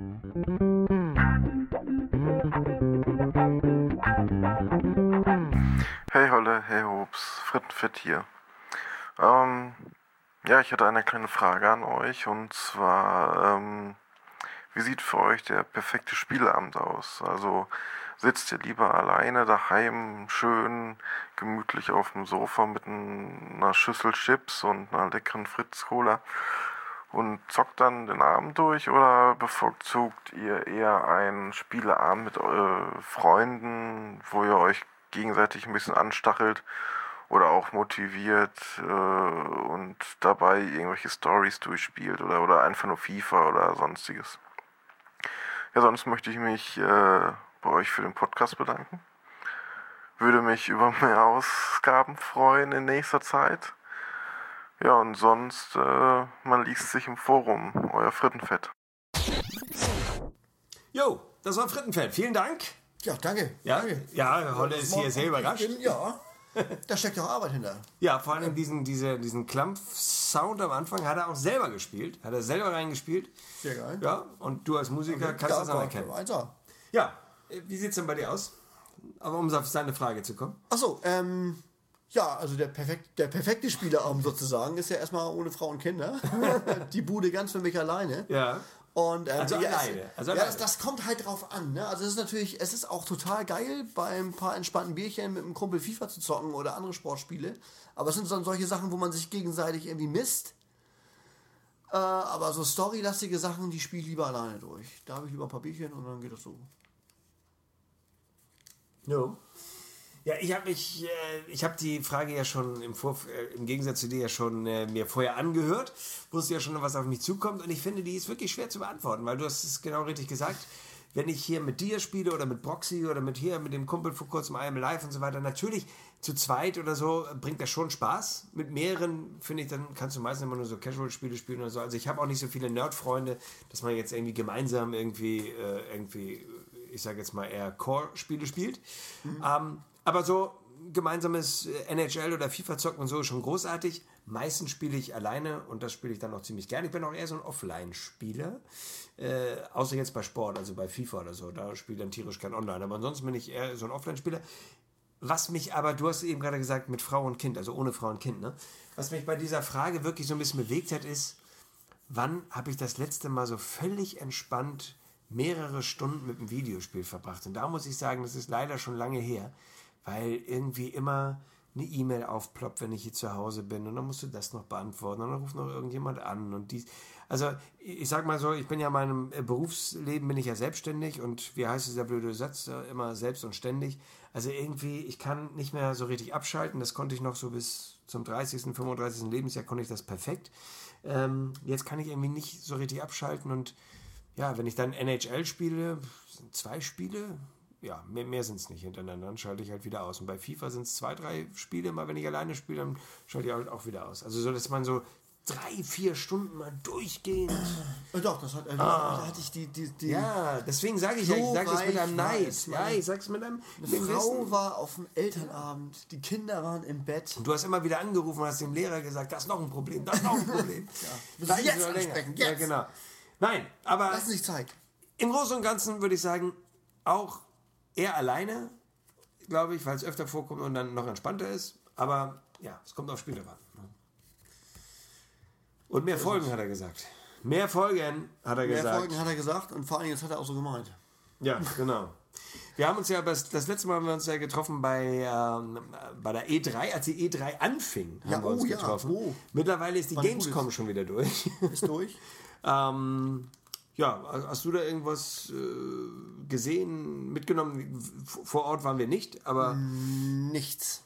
Hey Holle, hey Hops, Frittenfett hier. Ähm, ja, ich hatte eine kleine Frage an euch und zwar, ähm, wie sieht für euch der perfekte Spieleabend aus? Also sitzt ihr lieber alleine daheim, schön gemütlich auf dem Sofa mit einer Schüssel Chips und einer leckeren Fritz-Cola und zockt dann den Abend durch oder bevorzugt ihr eher einen Spieleabend mit äh, Freunden, wo ihr euch gegenseitig ein bisschen anstachelt oder auch motiviert äh, und dabei irgendwelche Storys durchspielt oder, oder einfach nur FIFA oder sonstiges. Ja, sonst möchte ich mich äh, bei euch für den Podcast bedanken. Würde mich über mehr Ausgaben freuen in nächster Zeit. Ja, und sonst, äh, man liest sich im Forum. Euer Frittenfett. Jo, das war Frittenfett. Vielen Dank. Ja, danke. Ja, danke. ja, Holle ist hier sehr überrascht. Ja. Da steckt ja auch Arbeit hinter. Ja, vor allem diesen, diese, diesen Klampf-Sound am Anfang hat er auch selber gespielt. Hat er selber reingespielt. Sehr geil. Ja, und du als Musiker Okay. kannst Ja, das aber- anerkennen. Also. Ja, wie sieht es denn bei dir aus? Aber um auf seine Frage zu kommen. Achso, ähm, ja, also der, perfekt, der perfekte Spieleabend sozusagen ist ja erstmal ohne Frau und Kinder. Die Bude ganz für mich alleine. Ja. Und, ähm, Also ja, alleine, Es, also ja, alleine. das, das kommt halt drauf an. Ne? Also es ist natürlich, es ist auch total geil, beim paar entspannten Bierchen mit einem Kumpel FIFA zu zocken oder andere Sportspiele. Aber es sind dann solche Sachen, wo man sich gegenseitig irgendwie misst. Äh, aber so storylastige Sachen, die spiele ich lieber alleine durch. Da habe ich lieber ein paar Bierchen und dann geht das so. No. Ja, ich habe mich, äh, ich habe die Frage ja schon im, Vorf äh, im Gegensatz zu dir ja schon äh, mir vorher angehört, wusste ja schon, was auf mich zukommt und ich finde, die ist wirklich schwer zu beantworten, weil du hast es genau richtig gesagt. Wenn ich hier mit dir spiele oder mit Broxy oder mit hier, mit dem Kumpel vor kurzem I Am Live und so weiter, natürlich zu zweit oder so bringt das schon Spaß. Mit mehreren, finde ich, dann kannst du meistens immer nur so Casual-Spiele spielen oder so. Also ich habe auch nicht so viele Nerd-Freunde, dass man jetzt irgendwie gemeinsam irgendwie, äh, irgendwie ich sage jetzt mal eher Core-Spiele spielt. Mhm. Ähm, aber so gemeinsames N H L oder FIFA zocken und so ist schon großartig. Meistens spiele ich alleine und das spiele ich dann auch ziemlich gerne. Ich bin auch eher so ein Offline-Spieler. Äh, außer jetzt bei Sport, also bei FIFA oder so. Da spiele ich dann tierisch kein Online. Aber ansonsten bin ich eher so ein Offline-Spieler. Was mich aber, du hast eben gerade gesagt, mit Frau und Kind, also ohne Frau und Kind, ne? Was mich bei dieser Frage wirklich so ein bisschen bewegt hat, ist, wann habe ich das letzte Mal so völlig entspannt mehrere Stunden mit einem Videospiel verbracht? Und da muss ich sagen, das ist leider schon lange her, weil irgendwie immer eine E-Mail aufploppt, wenn ich hier zu Hause bin und dann musst du das noch beantworten und dann ruft noch irgendjemand an und dies. Also ich sag mal so, ich bin ja in meinem Berufsleben bin ich ja selbstständig und wie heißt dieser blöde Satz, immer selbst und ständig. Also irgendwie, ich kann nicht mehr so richtig abschalten, das konnte ich noch so bis zum dreißigsten, fünfunddreißigsten Lebensjahr konnte ich das perfekt. Ähm, jetzt kann ich irgendwie nicht so richtig abschalten und ja, wenn ich dann N H L spiele, sind zwei Spiele, ja, mehr, mehr sind es nicht hintereinander, dann schalte ich halt wieder aus. Und bei FIFA sind es zwei, drei Spiele, mal wenn ich alleine spiele, dann schalte ich halt auch wieder aus. Also so, dass man so drei, vier Stunden mal durchgehend... Äh, doch, das hat, äh, Ah. da hatte ich die... die, die Ja, deswegen sage ich ja, ich So sage das mit reich einem war Nice. es, Ja, Mann. ich sag's mit einem... Eine Frau war auf dem Elternabend, die Kinder waren im Bett. Du hast immer wieder angerufen und hast dem Lehrer gesagt, das ist noch ein Problem, das ist noch ein Problem. Müssen Gleich Sie jetzt oder länger. ansprechen, Ja, jetzt. genau. Nein, aber Lassen Sie sich Zeit. im Großen und Ganzen würde ich sagen, auch eher alleine, glaube ich, weil es öfter vorkommt und dann noch entspannter ist. Aber ja, es kommt auf Spiele an. Und mehr Folgen, hat er gesagt. Mehr Folgen, hat er Mehr gesagt. Folgen hat er gesagt und vor allem, das hat er auch so gemeint. Ja, genau. Wir haben uns ja, das, das letzte Mal haben wir uns ja getroffen bei, ähm, bei der E drei, als die E drei anfing, haben Ja, wir uns oh ja, getroffen. oh. Mittlerweile ist die Wann Gamescom Gutes. schon wieder durch. Ist durch. ähm, ja, hast du da irgendwas äh, gesehen, mitgenommen? Vor Ort waren wir nicht, aber Nichts.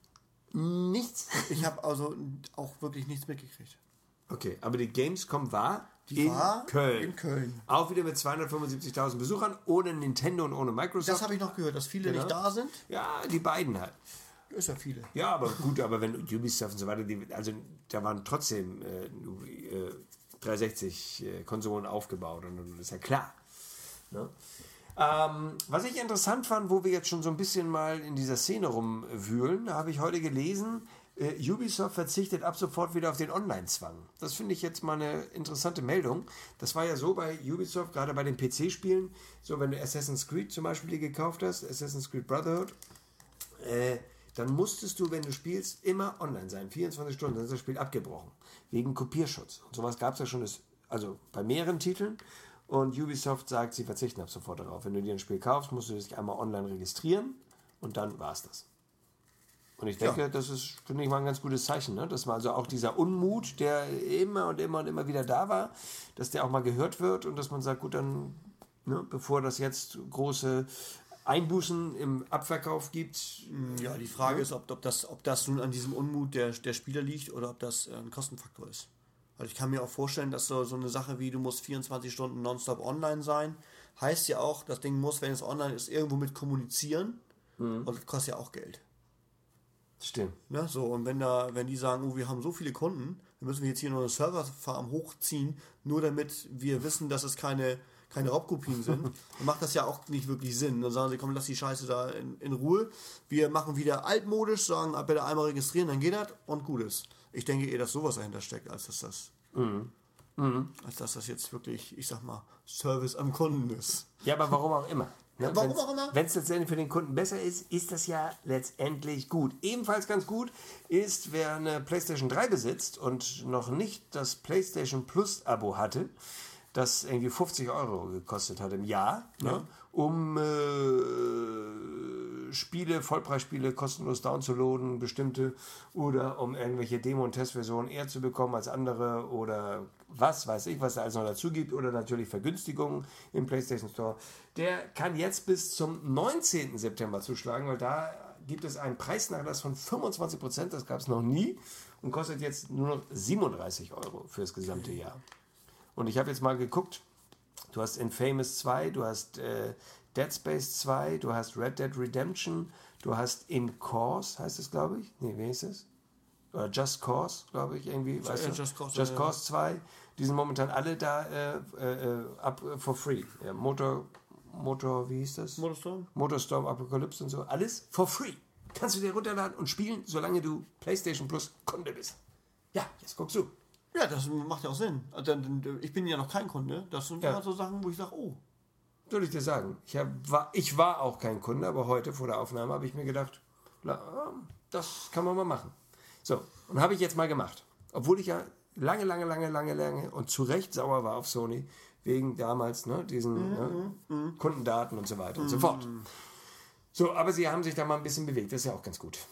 nichts. Ich habe also auch wirklich nichts mitgekriegt. Okay, aber die Gamescom war Die in war Köln. in Köln. Auch wieder mit zweihundertfünfundsiebzigtausend Besuchern, ohne Nintendo und ohne Microsoft. Das habe ich noch gehört, dass viele Genau. nicht da sind. Ja, die beiden halt. Ist ja viele. Ja, aber gut, aber wenn Ubisoft und so weiter, die, also da waren trotzdem äh, äh, dreihundertsechzig-Konsolen aufgebaut und, und das ist ja klar. Ne? Ähm, was ich interessant fand, wo wir jetzt schon so ein bisschen mal in dieser Szene rumwühlen, habe ich heute gelesen, äh, Ubisoft verzichtet ab sofort wieder auf den Online-Zwang. Das finde ich jetzt mal eine interessante Meldung. Das war ja so bei Ubisoft, gerade bei den P C-Spielen, so wenn du Assassin's Creed zum Beispiel dir gekauft hast, Assassin's Creed Brotherhood, äh, dann musstest du, wenn du spielst, immer online sein. vierundzwanzig Stunden, dann ist das Spiel abgebrochen. Wegen Kopierschutz. Und sowas gab es ja schon, das, also bei mehreren Titeln. Und Ubisoft sagt, sie verzichten ab sofort darauf. Wenn du dir ein Spiel kaufst, musst du dich einmal online registrieren und dann war es das. Und ich denke, Ja. das ist, finde ich, mal ein ganz gutes Zeichen. Ne? Dass man also auch dieser Unmut, der immer und immer und immer wieder da war, dass der auch mal gehört wird und dass man sagt, gut, dann, ne, bevor das jetzt große Einbußen im Abverkauf gibt. Ja, die Frage ist, ob, ob, das, ob das nun an diesem Unmut der, der Spieler liegt oder ob das äh, ein Kostenfaktor ist. Also ich kann mir auch vorstellen, dass so, so eine Sache wie, du musst vierundzwanzig Stunden nonstop online sein, heißt ja auch, das Ding muss, wenn es online ist, irgendwo mit kommunizieren und das kostet ja auch Geld. Stimmt. Ne? So, und wenn da, wenn die sagen, oh, wir haben so viele Kunden, dann müssen wir jetzt hier nur eine Serverfarm hochziehen, nur damit wir wissen, dass es keine, keine Raubkopien sind, dann macht das ja auch nicht wirklich Sinn. Dann sagen sie, komm, lass die Scheiße da in, in Ruhe. Wir machen wieder altmodisch, sagen, bitte einmal registrieren, dann geht das und gut ist. Ich denke eher, dass sowas dahinter steckt, als dass das, Mhm. Mhm. als dass das jetzt wirklich, ich sag mal, Service am Kunden ist. Ja, aber warum auch immer. Ne? Warum wenn's, auch immer? Wenn es letztendlich für den Kunden besser ist, ist das ja letztendlich gut. Ebenfalls ganz gut ist, wer eine PlayStation drei besitzt und noch nicht das PlayStation Plus Abo hatte, das irgendwie fünfzig Euro gekostet hat im Jahr, ja. ne, um äh, Spiele, Vollpreisspiele kostenlos downzuladen, bestimmte, oder um irgendwelche Demo- und Testversionen eher zu bekommen als andere oder was weiß ich, was da alles noch dazu gibt, oder natürlich Vergünstigungen im PlayStation Store, der kann jetzt bis zum neunzehnten September zuschlagen, weil da gibt es einen Preisnachlass von fünfundzwanzig Prozent, das gab es noch nie, und kostet jetzt nur noch siebenunddreißig Euro für das gesamte Jahr. Und ich habe jetzt mal geguckt, du hast Infamous zwei, du hast äh, Dead Space zwei, du hast Red Dead Redemption, du hast In Course, heißt es, glaube ich. Nee, wie ist es? Oder Just Cause, glaube ich, irgendwie. Weißt äh, du? Just Cause, Just ja, Cause zwei. Die sind momentan alle da äh, äh, up for free. Ja, Motor, Motor, wie hieß das? Motorstorm? Motorstorm, Apocalypse und so. Alles for free. Kannst du dir runterladen und spielen, solange du PlayStation Plus Kunde bist. Ja, jetzt guckst du. Ja, das macht ja auch Sinn. Also, ich bin ja noch kein Kunde. Das sind Ja. immer so Sachen, wo ich sage, oh. Soll ich dir sagen. Ich, hab, war, ich war auch kein Kunde, aber heute vor der Aufnahme habe ich mir gedacht, na, das kann man mal machen. So, und habe ich jetzt mal gemacht. Obwohl ich ja lange, lange, lange, lange, lange und zu Recht sauer war auf Sony, wegen damals ne, diesen Mhm, ne, mhm. Kundendaten und so weiter und Mhm. so fort. So, aber sie haben sich da mal ein bisschen bewegt, das ist ja auch ganz gut.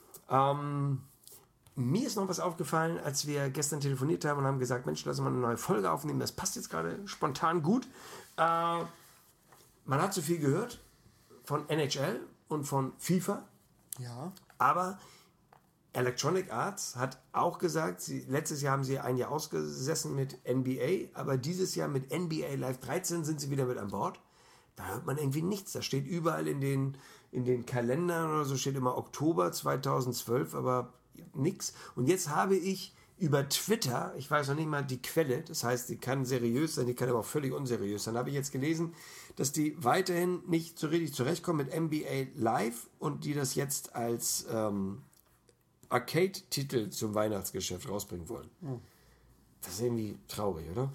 Ähm, mir ist noch was aufgefallen, als wir gestern telefoniert haben und haben gesagt, Mensch, lass uns mal eine neue Folge aufnehmen, das passt jetzt gerade spontan gut. Äh, man hat so viel gehört von N H L und von FIFA, Ja. aber Electronic Arts hat auch gesagt, sie, letztes Jahr haben sie ein Jahr ausgesessen mit N B A, aber dieses Jahr mit N B A Live dreizehn sind sie wieder mit an Bord. Da hört man irgendwie nichts. Da steht überall in den, in den Kalendern oder so, steht immer Oktober zweitausendzwölf, aber nix. Und jetzt habe ich über Twitter, ich weiß noch nicht mal die Quelle, das heißt, die kann seriös sein, die kann aber auch völlig unseriös sein, habe ich jetzt gelesen, dass die weiterhin nicht so richtig zurechtkommen mit N B A Live und die das jetzt als ähm, Arcade-Titel zum Weihnachtsgeschäft rausbringen wollen. Hm. Das ist irgendwie traurig, oder?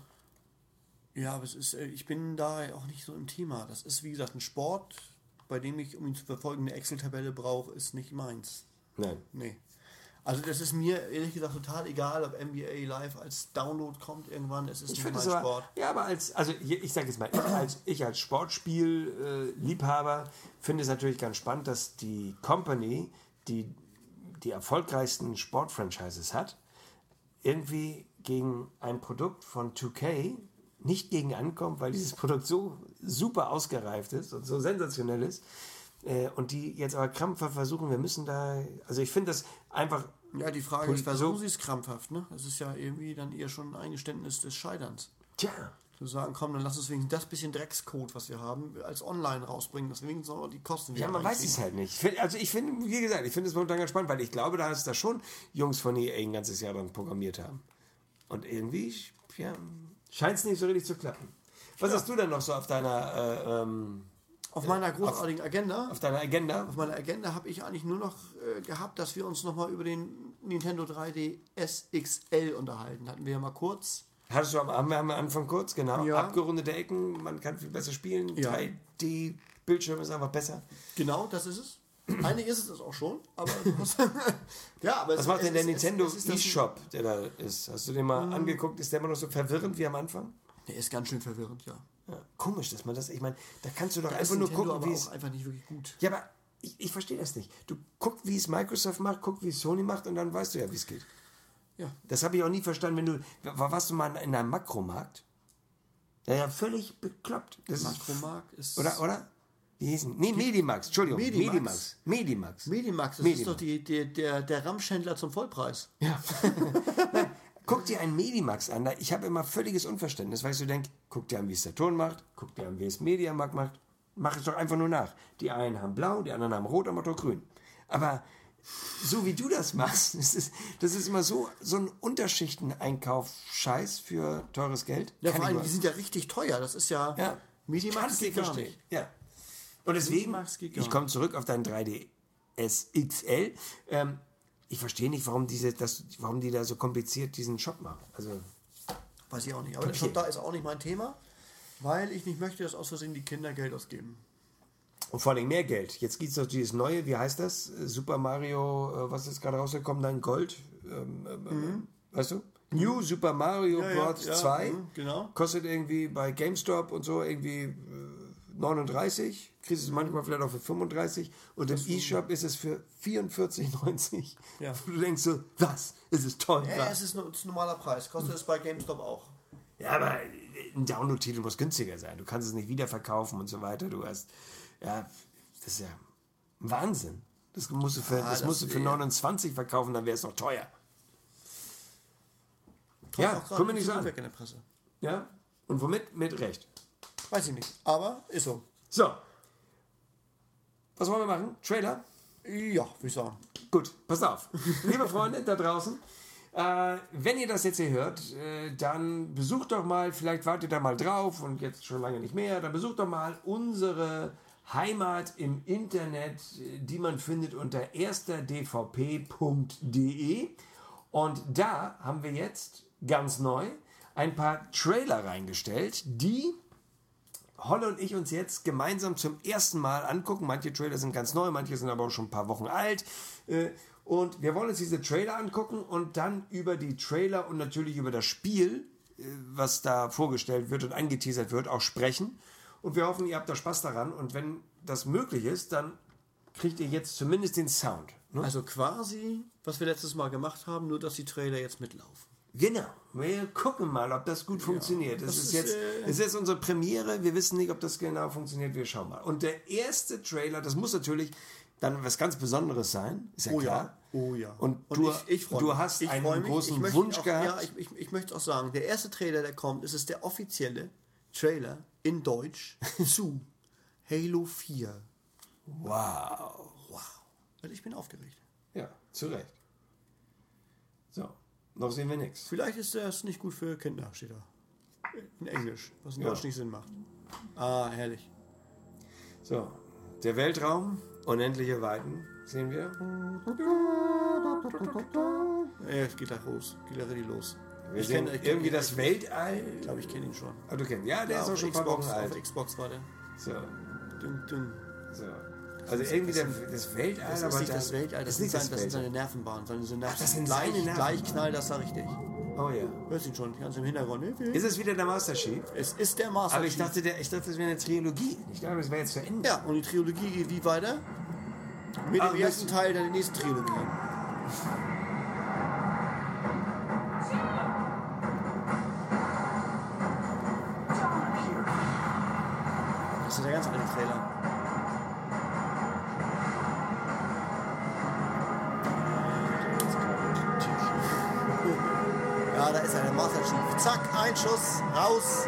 Ja, aber es ist, äh, ich bin da auch nicht so im Thema. Das ist, wie gesagt, ein Sport, bei dem ich, um ihn zu verfolgen, eine Excel-Tabelle brauche, ist nicht meins. Nein. Nee. Also das ist mir ehrlich gesagt total egal, ob N B A Live als Download kommt irgendwann. Es ist Ich nicht finde mein es aber, Sport. ja, aber als, also ich, ich sage jetzt mal, ich als, ich als Sportspiel-Liebhaber finde es natürlich ganz spannend, dass die Company, die die erfolgreichsten Sportfranchises hat, irgendwie gegen ein Produkt von zwei K nicht gegen ankommt, weil dieses Produkt so super ausgereift ist und so sensationell ist. Äh, und die jetzt aber krampfhaft versuchen, wir müssen da, also ich finde das einfach... Ja, die Frage ist, so, versuchen sie es krampfhaft, ne? Das ist ja irgendwie dann eher schon ein Eingeständnis des Scheiterns. Tja. Zu sagen, komm, dann lass uns wenigstens das bisschen Dreckscode, was wir haben, als online rausbringen, dass wir wenigstens noch die Kosten Ja, man weiß es halt nicht. Ich find, also ich finde, wie gesagt, ich finde es momentan ganz spannend, weil ich glaube, da ist da schon Jungs von E A ein ganzes Jahr dann programmiert haben. Und irgendwie, ja, scheint es nicht so richtig zu klappen. Was Ja. hast du denn noch so auf deiner äh, ähm, Auf meiner großartigen auf, Agenda, auf deiner Agenda? auf meiner Agenda habe ich eigentlich nur noch äh, gehabt, dass wir uns nochmal über den Nintendo drei D S X L unterhalten. Hatten wir ja mal kurz. Hattest du am, am, am Anfang kurz, genau. Ja. Abgerundete Ecken, man kann viel besser spielen. Ja. drei D-Bildschirm ist einfach besser. Genau, das ist es. Eigentlich ist es das auch schon, aber du hast, ja, aber Was es, macht denn der es, Nintendo es, es ist das- eShop, der da ist? Hast du den mal Mhm. angeguckt? Ist der immer noch so verwirrend wie am Anfang? Der ist ganz schön verwirrend, ja. Ja. Komisch, dass man das, ich meine, da kannst du doch Da ist einfach nur Nintendo gucken, aber wie es... auch einfach nicht wirklich gut. Ja, aber ich, ich verstehe das nicht. Du guckst, wie es Microsoft macht, guck, wie es Sony macht und dann weißt du ja, wie es geht. Ja. Das habe ich auch nie verstanden, wenn du... War, warst du mal in einem Makromarkt? Ja, ja, völlig bekloppt. Das Makromarkt ist... ist, oder, oder? Wie hießen? Nee, Medimax, Entschuldigung. Medimax. Medimax. Medimax. Medimax, das Medimax. ist doch die, der, der, der Ramschhändler zum Vollpreis. Ja. Nein, guck dir einen Medimax an. Da- Ich habe immer völliges Unverständnis, weil ich so denke, guck dir an, wie es Saturn macht, guck dir an, wie es Mediamarkt macht. Mach es doch einfach nur nach. Die einen haben blau, die anderen haben rot, aber doch grün. Aber so wie du das machst, das ist, das ist immer so, so ein Unterschichten-Einkauf-Scheiß für teures Geld. Ja, Kann vor ich allem, mal- die sind ja richtig teuer. Das ist ja, Ja. Mighty Max Kannst geht nicht gar verstehen. nicht. Ja. Und deswegen, Max geht gar ich komme zurück auf dein drei D S X L. Ähm, ich verstehe nicht, warum, diese, das, warum die da so kompliziert diesen Shop machen. Also, Weiß ich auch nicht. Aber der Okay. Shop da ist auch nicht mein Thema, weil ich nicht möchte, dass aus Versehen die Kinder Geld ausgeben. und vor allem mehr Geld. Jetzt gibt es doch dieses neue, wie heißt das? Super Mario, äh, was ist gerade rausgekommen? Dann Gold. Ähm, ähm, Mhm. Weißt du? New Super Mario Bros. zwei. mhm, genau. Kostet irgendwie bei GameStop und so irgendwie äh, neununddreißig. Kriegst es manchmal vielleicht auch für fünfunddreißig. Und im E-Shop ist es für vierundvierzig neunzig. Ja. Du denkst so, was? Es ist toll. Ja, was? es ist ein normaler Preis. Kostet es bei GameStop auch. Ja, aber ein Download-Titel muss günstiger sein. Du kannst es nicht wiederverkaufen und so weiter. Du hast, ja, das ist ja Wahnsinn. Das musst du für, Ah, das das musst du für wär- neunundzwanzig verkaufen, dann wäre es noch teuer. Kommt Ja, auch gerade können wir nicht so sagen. weg in der Presse. Ja? Und womit? Mit Recht. Weiß ich nicht. Aber ist so. So. Was wollen wir machen? Trailer? Ja, würde ich sagen. Gut, passt auf. Liebe Freunde da draußen, äh, wenn ihr das jetzt hier hört, äh, dann besucht doch mal, vielleicht wart ihr da mal drauf und jetzt schon lange nicht mehr, dann besucht doch mal unsere Heimat im Internet, äh, die man findet unter erster d v p punkt d e. Und da haben wir jetzt ganz neu ein paar Trailer reingestellt, die Holle und ich uns jetzt gemeinsam zum ersten Mal angucken. Manche Trailer sind ganz neu, manche sind aber auch schon ein paar Wochen alt. Äh, Und wir wollen uns diese Trailer angucken und dann über die Trailer und natürlich über das Spiel, äh, was da vorgestellt wird und angeteasert wird, auch sprechen. Und wir hoffen, ihr habt da Spaß daran. Und wenn das möglich ist, dann kriegt ihr jetzt zumindest den Sound. Ne? Also quasi, was wir letztes Mal gemacht haben, nur dass die Trailer jetzt mitlaufen. Genau. Wir gucken mal, ob das gut funktioniert. Es das ist, ist, jetzt, äh, es ist jetzt unsere Premiere. Wir wissen nicht, ob das genau funktioniert. Wir schauen mal. Und der erste Trailer, das muss natürlich dann was ganz Besonderes sein. Ist ja Oh klar. ja, oh ja. Und, du, ich, ich freu du mich. hast Ich einen freu mich. großen Ich möchte Wunsch auch, gehabt. Ja, ich, ich, ich möchte auch sagen, der erste Trailer, der kommt, ist es der offizielle Trailer in Deutsch zu Halo vier. Wow. Wow. Also ich bin aufgeregt. Ja, zu Recht. So, noch sehen wir nichts. Vielleicht ist das nicht gut für Kinder, steht da. In Englisch, was in Ja. Deutsch nicht Sinn macht. Ah, herrlich. So, der Weltraum, unendliche Weiten, sehen wir. Ja, es geht gleich los. Geht gleich richtig los. Wir Ich sehen kenn- ich kenn- irgendwie ich- das Weltall. Ich glaube, ich kenne ihn schon. Ah, du kennst. Ja, der Ja, ist auch auf schon ein paar Xbox, Wochen alt. Auf Xbox war der. So, Dün, dün. so. Also irgendwie der, das Weltall, Das aber ist nicht das Weltall, das, ist nicht sind, das seine, das sind Weltall. seine Nervenbahnen. Seine Synapsen. das sind gleich, seine Nerven. gleich knallt das da richtig. Oh ja. Hörst ihn schon, ganz im Hintergrund. Ist es wieder der Master Chief? Es ist der Master Aber ich Chief. dachte, der, ich dachte, das wäre eine Trilogie. Ich dachte, das wäre jetzt zu Ende. Ja, und die Trilogie geht wie weiter? Mit Ah, dem mit- ersten Teil der nächsten Trilogie. Das ist der ganz alte Trailer. Ja, da ist er, der Master Chief. Zack, ein Schuss, raus.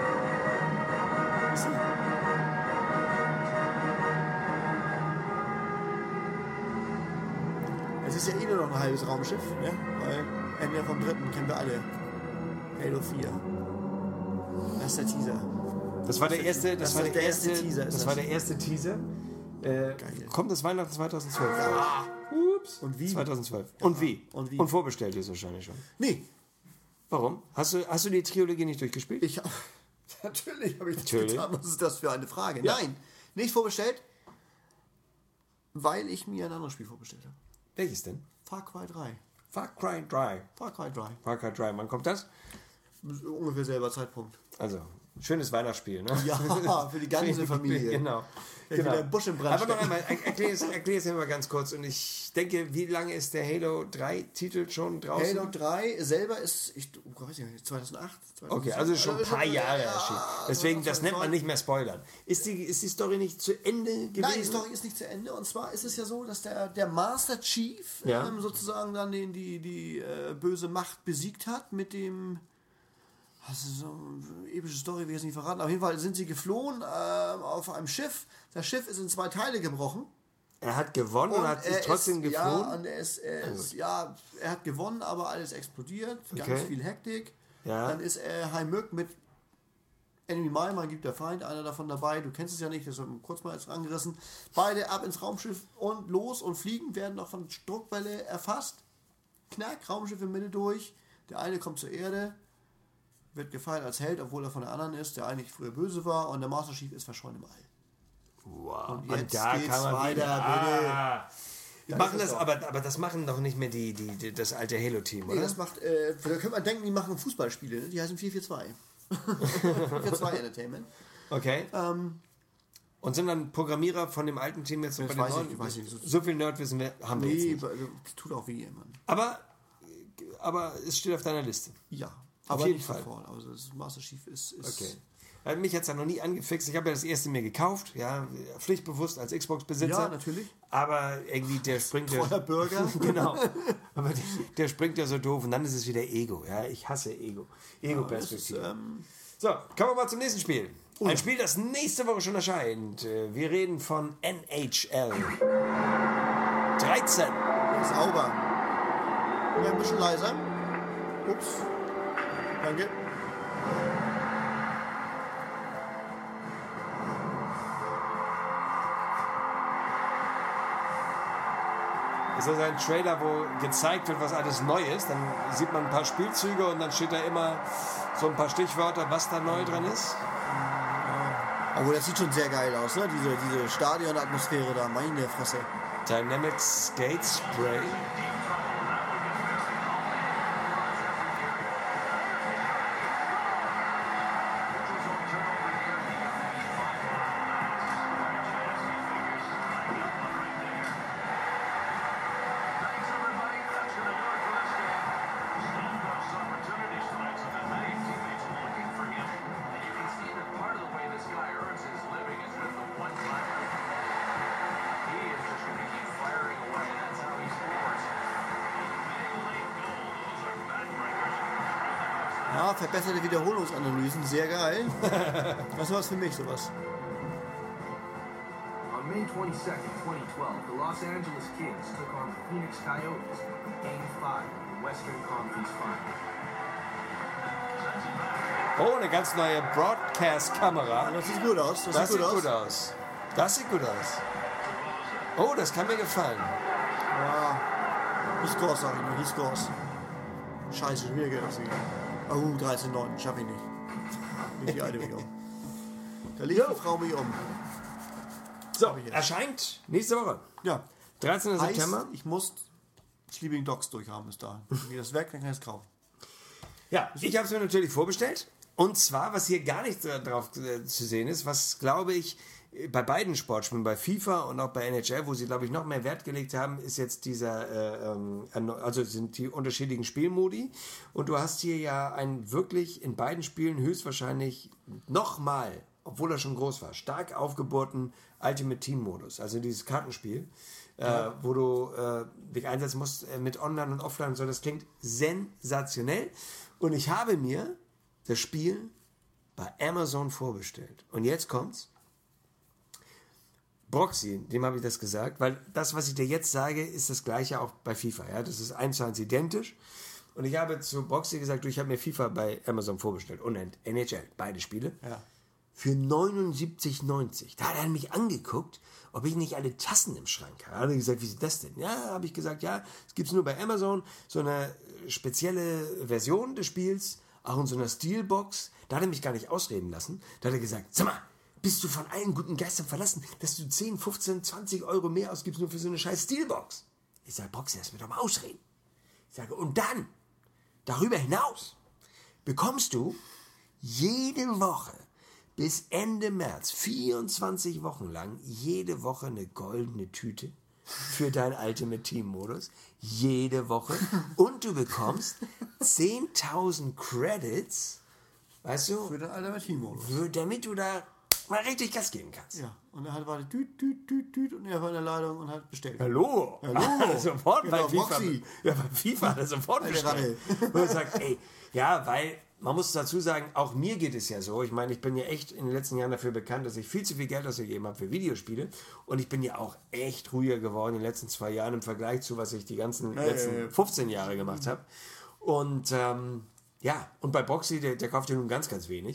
Es ist ja eh nur noch ein halbes Raumschiff, ne? Weil Ende vom dritten kennen wir alle. Halo vier. Das ist der Teaser. Das war der erste, das, Das war ist der der erste, erste Teaser, ist das das. war der erste Teaser. Äh, kommt das Weihnachten zweitausendzwölf? Ja. Ups. Und wie? zweitausendzwölf. Und wie? Und wie? Und vorbestellt ist wahrscheinlich schon. Nee, Warum? Hast du, hast du die Trilogie nicht durchgespielt? ich hab, natürlich habe ich das Natürlich. getan. Was ist das für eine Frage? Ja. Nein, nicht vorbestellt, weil ich mir ein anderes Spiel vorbestellt habe. Welches denn? Far Cry drei. Far Cry drei. Far Cry drei. Far Cry drei. Wann kommt das? Ungefähr selber Zeitpunkt. Also, schönes Weihnachtsspiel, ne? Ja, für die ganze Familie. Genau. Ja, genau. wieder Busch im Brand Aber noch stecken. einmal, er- erklär es, erklär es mir mal ganz kurz. Und ich denke, wie lange ist der Halo drei Titel schon draußen? Halo drei selber ist, ich oh, weiß nicht, zweitausendacht? Okay, also schon ein paar Jahre ja, erschienen. Deswegen, das nennt man nicht mehr Spoilern. Ist die, ist die Story nicht zu Ende gewesen? Nein, die Story ist nicht zu Ende. Und zwar ist es ja so, dass der, der Master Chief Ja. ähm, sozusagen dann den, die, die äh, böse Macht besiegt hat mit dem. Das ist so eine epische Story, will ich jetzt nicht verraten. Auf jeden Fall sind sie geflohen äh, auf einem Schiff. Das Schiff ist in zwei Teile gebrochen. Er hat gewonnen und, hat er ist trotzdem ist, geflohen? Ja, und er ist, er ist, ja, er hat gewonnen, aber alles explodiert. Ganz Okay. viel Hektik. Ja. Dann ist er Heimück mit Enemy Mine, man gibt der Feind, einer davon dabei, du kennst es ja nicht, das wird kurz mal jetzt angerissen. Beide ab ins Raumschiff und los und fliegen, werden noch von Druckwelle erfasst. Knack, Raumschiff in Mitte durch. Der eine kommt zur Erde, wird gefeiert als Held, obwohl er von der anderen ist, der eigentlich früher böse war, und der Master Chief ist verschollen im All. Wow. Und jetzt und da geht's kann man weiter, wieder, ah. Da machen ist es das, doch. aber, aber das machen doch nicht mehr die, die, die, das alte Halo-Team, oder? Nee, das macht, äh, da könnte man denken, die machen Fußballspiele, ne? Die heißen vier vier zwei. vier vier zwei Entertainment. Okay. Ähm, Und sind dann Programmierer von dem alten Team jetzt Das bei den weiß ich neuen? nicht, weiß ich nicht. So viel Nerdwissen wir- haben wir nee, jetzt nicht. also, das tut auch weh, Mann. Aber, aber es steht auf deiner Liste. Ja, Auf aber jeden nicht Fall. von vorn. Also das Master Chief ist... ist Okay. Weil mich hat es ja noch nie angefixt. Ich habe ja das erste mir gekauft, ja, pflichtbewusst als Xbox-Besitzer. Ja, natürlich. Aber irgendwie der springt ja. Voller Bürger. Genau. Aber der, der springt ja so doof und dann ist es wieder Ego. Ja, ich hasse Ego. Ego-Perspektive. Das ist, ähm, So, kommen wir mal zum nächsten Spiel. Ein Spiel, das nächste Woche schon erscheint. Äh, Wir reden von N H L dreizehn. sauber. Ja, ein bisschen leiser. Ups. Danke. Das ist ein Trailer, wo gezeigt wird, was alles neu ist. Dann sieht man ein paar Spielzüge und dann steht da immer so ein paar Stichwörter, was da neu dran ist. Obwohl, das sieht schon sehr geil aus, ne? Diese, diese Stadion-Atmosphäre da, meine Fresse. Dynamic Skate Spray. Ja, verbesserte Wiederholungsanalysen, sehr geil. Das ist was für mich, sowas. On May twenty-second, twenty twelve, the Los Angeles Kings took on the Phoenix Coyotes in Game five of the Western Conference Final. Oh, eine ganz neue Broadcast-Kamera. Das sieht gut aus. Das, Das sieht sieht gut gut aus. aus. Das sieht gut aus. Oh, das kann mir gefallen. Ja. He scores, sag ich nur. He scores. Scheiße, schon wieder Geld ausgegeben. Oh, dreizehn neun, schaff ich nicht. Nicht die alte mich um. Da liegt die Frau mich um. So, erscheint nächste Woche. Ja. dreizehnten Heißt, September. ich muss Sleeping Dogs durchhaben bis dahin. Wenn ich das Werk, dann kann ich es kaufen. Ja, ich habe es mir natürlich vorbestellt. Und zwar, was hier gar nicht drauf äh, zu sehen ist, was, glaube ich, bei beiden Sportspielen, bei FIFA und auch bei N H L, wo sie, glaube ich, noch mehr Wert gelegt haben, ist jetzt dieser, äh, ähm, also sind die unterschiedlichen Spielmodi. Und du hast hier ja einen wirklich in beiden Spielen höchstwahrscheinlich nochmal, obwohl er schon groß war, stark aufgebohrten Ultimate Team Modus. Also dieses Kartenspiel, ja. äh, wo du äh, dich einsetzen musst äh, mit Online und Offline und so. Das klingt sensationell. Und ich habe mir das Spiel bei Amazon vorbestellt. Und jetzt kommt's. Broxy, dem habe ich das gesagt, weil das, was ich dir jetzt sage, ist das gleiche auch bei FIFA. Ja? Das ist eins zu eins identisch. Und ich habe zu Broxy gesagt, du, ich habe mir FIFA bei Amazon vorbestellt und N H L, beide Spiele, Ja. für neunundsiebzig neunzig. Da hat er mich angeguckt, ob ich nicht alle Tassen im Schrank habe. Da hat er gesagt, wie ist das denn? Ja, habe ich gesagt, ja, es gibt nur bei Amazon so eine spezielle Version des Spiels, auch in so einer Steelbox. Da hat er mich gar nicht ausreden lassen. Da hat er gesagt, sag mal, bist du von allen guten Geistern verlassen, dass du zehn, fünfzehn, zwanzig Euro mehr ausgibst nur für so eine scheiß Steelbox? Ich sage, Boxy, lass mich doch mal ausreden. Ich sage, und dann, darüber hinaus, bekommst du jede Woche bis Ende März, vierundzwanzig Wochen lang, jede Woche eine goldene Tüte für deinen Ultimate Team Modus. Jede Woche. Und du bekommst zehntausend Credits, weißt du, Für den Ultimate Team Modus. für, damit du da mal richtig Gas geben kannst. Ja. Und er hat war tüt, tüt, tüt, tüt und er war in der Leitung und hat bestellt. Hallo. Hallo. sofort Genau, bei FIFA. Boxy. Ja, bei FIFA hat er sofort Alter bestellt. Und er sagt, ey, ja, weil man muss dazu sagen, auch mir geht es ja so. Ich meine, ich bin ja echt in den letzten Jahren dafür bekannt, dass ich viel zu viel Geld ausgegeben habe für Videospiele. Und ich bin ja auch echt ruhiger geworden in den letzten zwei Jahren im Vergleich zu, was ich die ganzen Ja, letzten ja, ja. fünfzehn Jahre gemacht habe. Und ähm, ja, und bei Boxy, der, der kauft ja nun ganz, ganz wenig.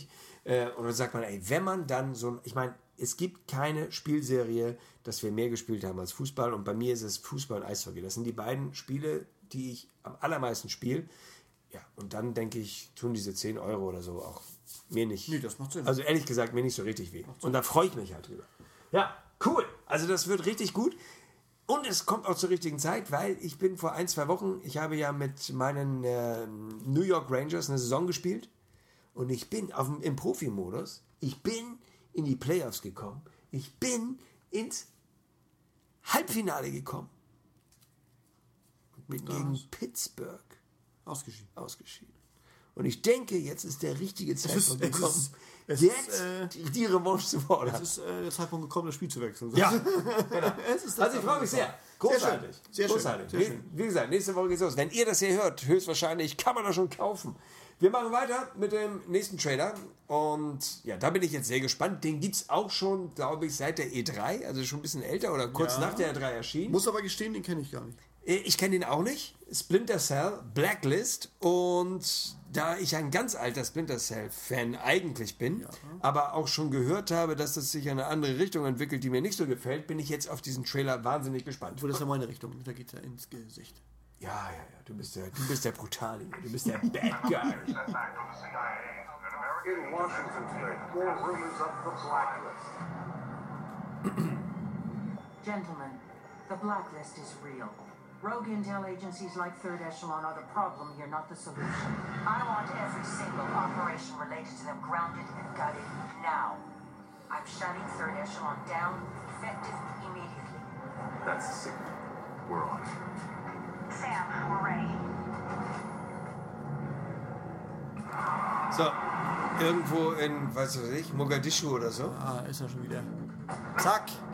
Äh, und dann sagt man, ey, wenn man dann so ein, ich meine, es gibt keine Spielserie, dass wir mehr gespielt haben als Fußball. Und bei mir ist es Fußball und Eishockey. Das sind die beiden Spiele, die ich am allermeisten spiele. Ja, und dann denke ich, tun diese zehn Euro oder so auch mir nicht. Nee, das macht Sinn. Also ehrlich gesagt, mir nicht so richtig weh. Und da freue ich mich halt drüber. Ja, cool. Also das wird richtig gut. Und es kommt auch zur richtigen Zeit, weil ich bin vor ein, zwei Wochen, ich habe ja mit meinen äh, New York Rangers eine Saison gespielt. Und ich bin auf, dem- im Profi-Modus, ich bin in die Playoffs gekommen. Ich bin ins Halbfinale gekommen. Und bin gegen Pittsburgh Ausgeschieden. ausgeschieden. Und ich denke, jetzt ist der richtige Zeitpunkt es gekommen, ist- es jetzt ist, äh, die, die Revanche zu fordern. Es ist äh, der Zeitpunkt gekommen, das Spiel zu wechseln. Ja, es ist der also ich freue mich sehr. Großartig. Sehr schön. Großartig. Sehr Wie, schön. wie gesagt, nächste Woche geht's los. Wenn ihr das hier hört, höchstwahrscheinlich kann man das schon kaufen. Wir machen weiter mit dem nächsten Trailer. Und ja, da bin ich jetzt sehr gespannt. Den gibt es auch schon, glaube ich, seit der E drei. Also schon ein bisschen älter oder kurz Ja. nach der E drei erschienen. Muss aber gestehen, den kenne ich gar nicht. Äh, Ich kenne den auch nicht. Splinter Cell, Blacklist. Und da ich ein ganz alter Splinter Cell-Fan eigentlich bin, aber auch schon gehört habe, dass das sich in eine andere Richtung entwickelt, die mir nicht so gefällt, bin ich jetzt auf diesen Trailer wahnsinnig gespannt. Obwohl, das ist ja meine Richtung. Da geht er ins Gesicht. Ja, ja, ja. Du bist der, du bist der Brutalige. Du bist der Bad Guy. In Washington today, more rumors of the blacklist. Gentlemen, the blacklist is real. Rogue intel agencies like Third Echelon are the problem here, not the solution. I want every single operation related to them grounded and gutted now. I'm shutting Third Echelon down, effective immediately. That's the signal. We're on it. Sam, we're ready. So, irgendwo in, weißt du ich, Mogadischu oder so. Ah, ist er schon wieder. Zack. Sam,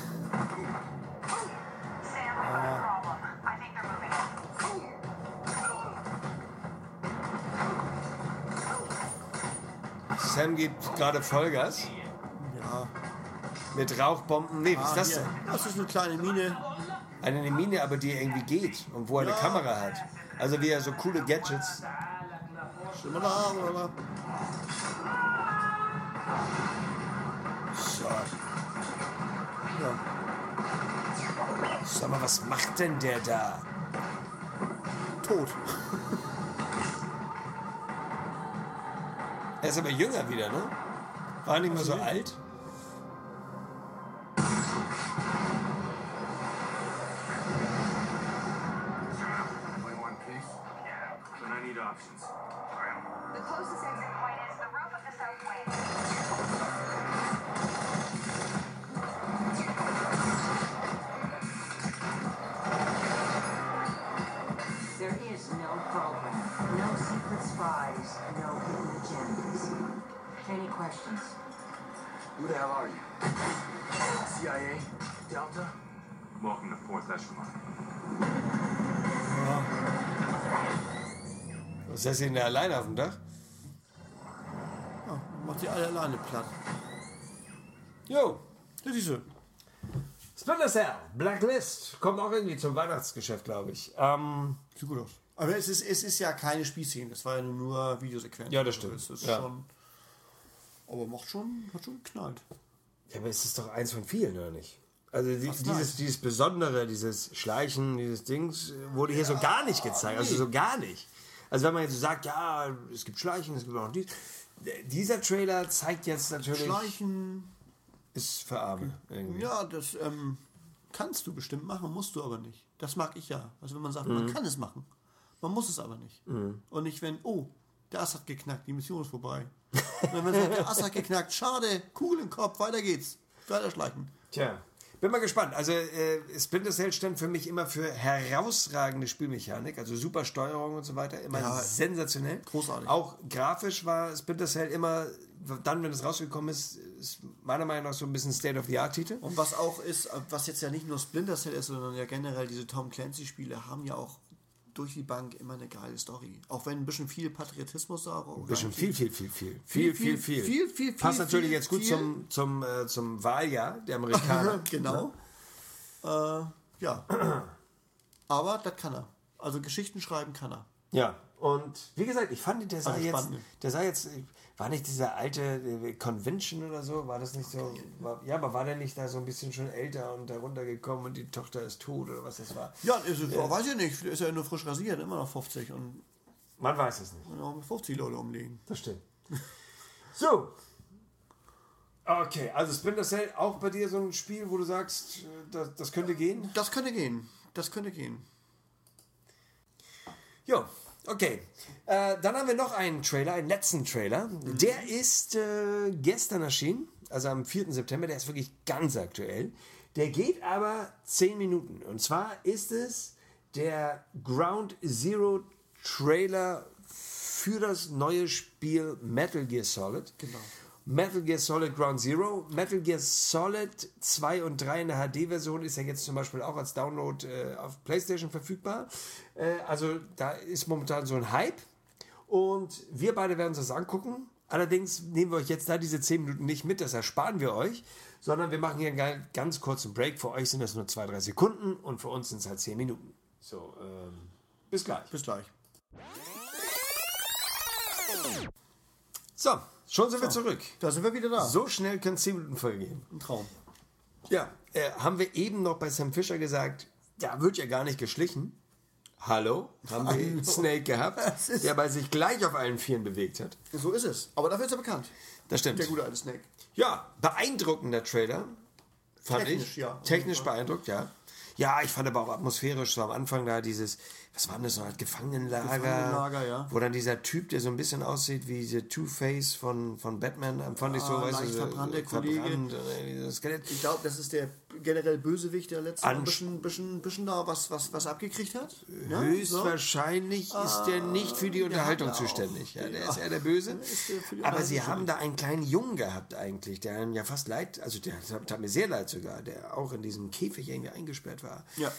I've got a problem. I think they're moving. Sam gibt gerade Vollgas Ja. mit Rauchbomben. Nee, was ist Ah, das hier. denn? Das ist eine kleine Mine. Eine Mine, aber die irgendwie geht und wo er eine Kamera hat. Also wie er so coole Gadgets. Stimmt mal da, oder? So. Ja. Sag mal, was macht denn der da? Tot. Er ist aber jünger wieder, ne? War nicht mehr so alt. Only one piece? Yeah. Then I need options. The closest exit point is the roof of the south wing. There is no program, no secret spies, no hidden agendas. Any questions? Who the hell are you? C I A? Delta? Welcome to Fourth Echelon. Was ist denn da alleine auf dem Dach? Ja, macht die alle alleine platt. Jo, Das ist so. Splinter Cell, Blacklist. Kommt auch irgendwie zum Weihnachtsgeschäft, glaube ich. Ähm, Sieht gut aus. Aber es ist, es ist ja keine Spielszene, das war ja nur Videosequenz. Ja, das stimmt. Das ist Ja. schon. Aber macht schon, hat schon geknallt. ja, aber es ist doch eins von vielen, oder nicht? Also die, Was dieses, nice. dieses Besondere, dieses Schleichen, dieses Dings, äh, wurde hier so gar nicht gezeigt. Also so gar nicht. Also wenn man jetzt so sagt, ja, es gibt Schleichen, es gibt auch dies. Dieser Trailer zeigt jetzt natürlich, Schleichen. ist für Arme irgendwie. Ja, das ähm, kannst du bestimmt machen, musst du aber nicht. Das mag ich ja. Also wenn man sagt, man kann es machen, man muss es aber nicht. Und nicht wenn, oh, der Ass hat geknackt, die Mission ist vorbei. Und wenn man sagt, der Ass hat geknackt, schade, Kugel im Kopf, weiter geht's. Weiter schleichen. Tja, bin mal gespannt. Also äh, Splinter Cell stand für mich immer für herausragende Spielmechanik, also super Steuerung und so weiter, immer Ja, sensationell. großartig. Auch grafisch war Splinter Cell immer, dann, wenn es rausgekommen ist, ist meiner Meinung nach so ein bisschen State-of-the-Art-Titel. Und was auch ist, was jetzt ja nicht nur Splinter Cell ist, sondern ja generell diese Tom Clancy-Spiele haben ja auch durch die Bank immer eine geile Story. Auch wenn ein bisschen viel Patriotismus da auch. Ein bisschen viel, viel, viel, viel. Viel, Viel, viel, viel, viel. viel, viel, Passt viel, natürlich viel, jetzt gut viel. zum, zum, äh, zum Wahljahr der Amerikaner. Genau. Äh, ja. Aber das kann er. Also Geschichten schreiben kann er. Ja, Und wie gesagt, ich fand, der sah Also jetzt, spannend. der sah jetzt, war nicht dieser alte äh, Convention oder so, war das nicht so, war, ja, aber war der nicht da so ein bisschen schon älter und da runtergekommen und die Tochter ist tot oder was das war? Ja, ist, ja. weiß ich nicht. Ist ja nur frisch rasiert, immer noch fünfzig und Man weiß es nicht. noch fünfzig Leute umlegen. Das stimmt. So. Okay, also Splinter Cell, auch bei dir so ein Spiel, wo du sagst, das, das könnte gehen? Das könnte gehen. Das könnte gehen. Jo, okay. Äh, dann haben wir noch einen Trailer, einen letzten Trailer. Der ist äh, gestern erschienen, also am vierten September. Der ist wirklich ganz aktuell. Der geht aber zehn Minuten. Und zwar ist es der Ground Zero Trailer für das neue Spiel Metal Gear Solid. Genau. Metal Gear Solid Ground Zero. Metal Gear Solid zwei und drei in der H D-Version ist ja jetzt zum Beispiel auch als Download äh, auf PlayStation verfügbar. Äh, also da ist momentan so ein Hype. Und wir beide werden uns das angucken. Allerdings nehmen wir euch jetzt da diese zehn Minuten nicht mit, das ersparen wir euch, sondern wir machen hier einen ganz kurzen Break. Für euch sind das nur zwei, drei Sekunden und für uns sind es halt zehn Minuten. So, ähm, bis gleich. Bis gleich. So, schon sind wir zurück. Da sind wir wieder da. So schnell können zehn Minuten vollgehen. Ein Traum. Ja, äh, haben wir eben noch bei Sam Fisher gesagt, da wird ja gar nicht geschlichen. Hallo? Haben wir Hallo. Snake gehabt, Das ist- der bei sich gleich auf allen Vieren bewegt hat. So ist es. Aber dafür ist er bekannt. Das stimmt. Der gute alte Snake. Ja, beeindruckender Trailer, fand Technisch, ich. ja. Technisch beeindruckt, ja. Ja, ich fand aber auch atmosphärisch so am Anfang da dieses, was war denn das, so ein Gefangenenlager, Gefangenenlager, ja. wo dann dieser Typ, der so ein bisschen aussieht wie der Two-Face von, von Batman, dann fand ich so, Ah, weißt du, leicht so, verbrannt, der verbrannt, Kollege. äh, dieses Skelett. Ich glaube, das ist der generell Bösewicht, der letzte Mal ein Ansch- bisschen, bisschen, bisschen da was, was, was abgekriegt hat. Ja, so. Höchstwahrscheinlich ist der nicht für die Unterhaltung ja, zuständig. Ja, der ja. ist eher der Böse. ist der für die Aber sie Unterhaltung haben da einen kleinen Jungen gehabt eigentlich, der einem ja fast leid, also der tat tat mir sehr leid sogar, der auch in diesem Käfig irgendwie eingesperrt war. Ja.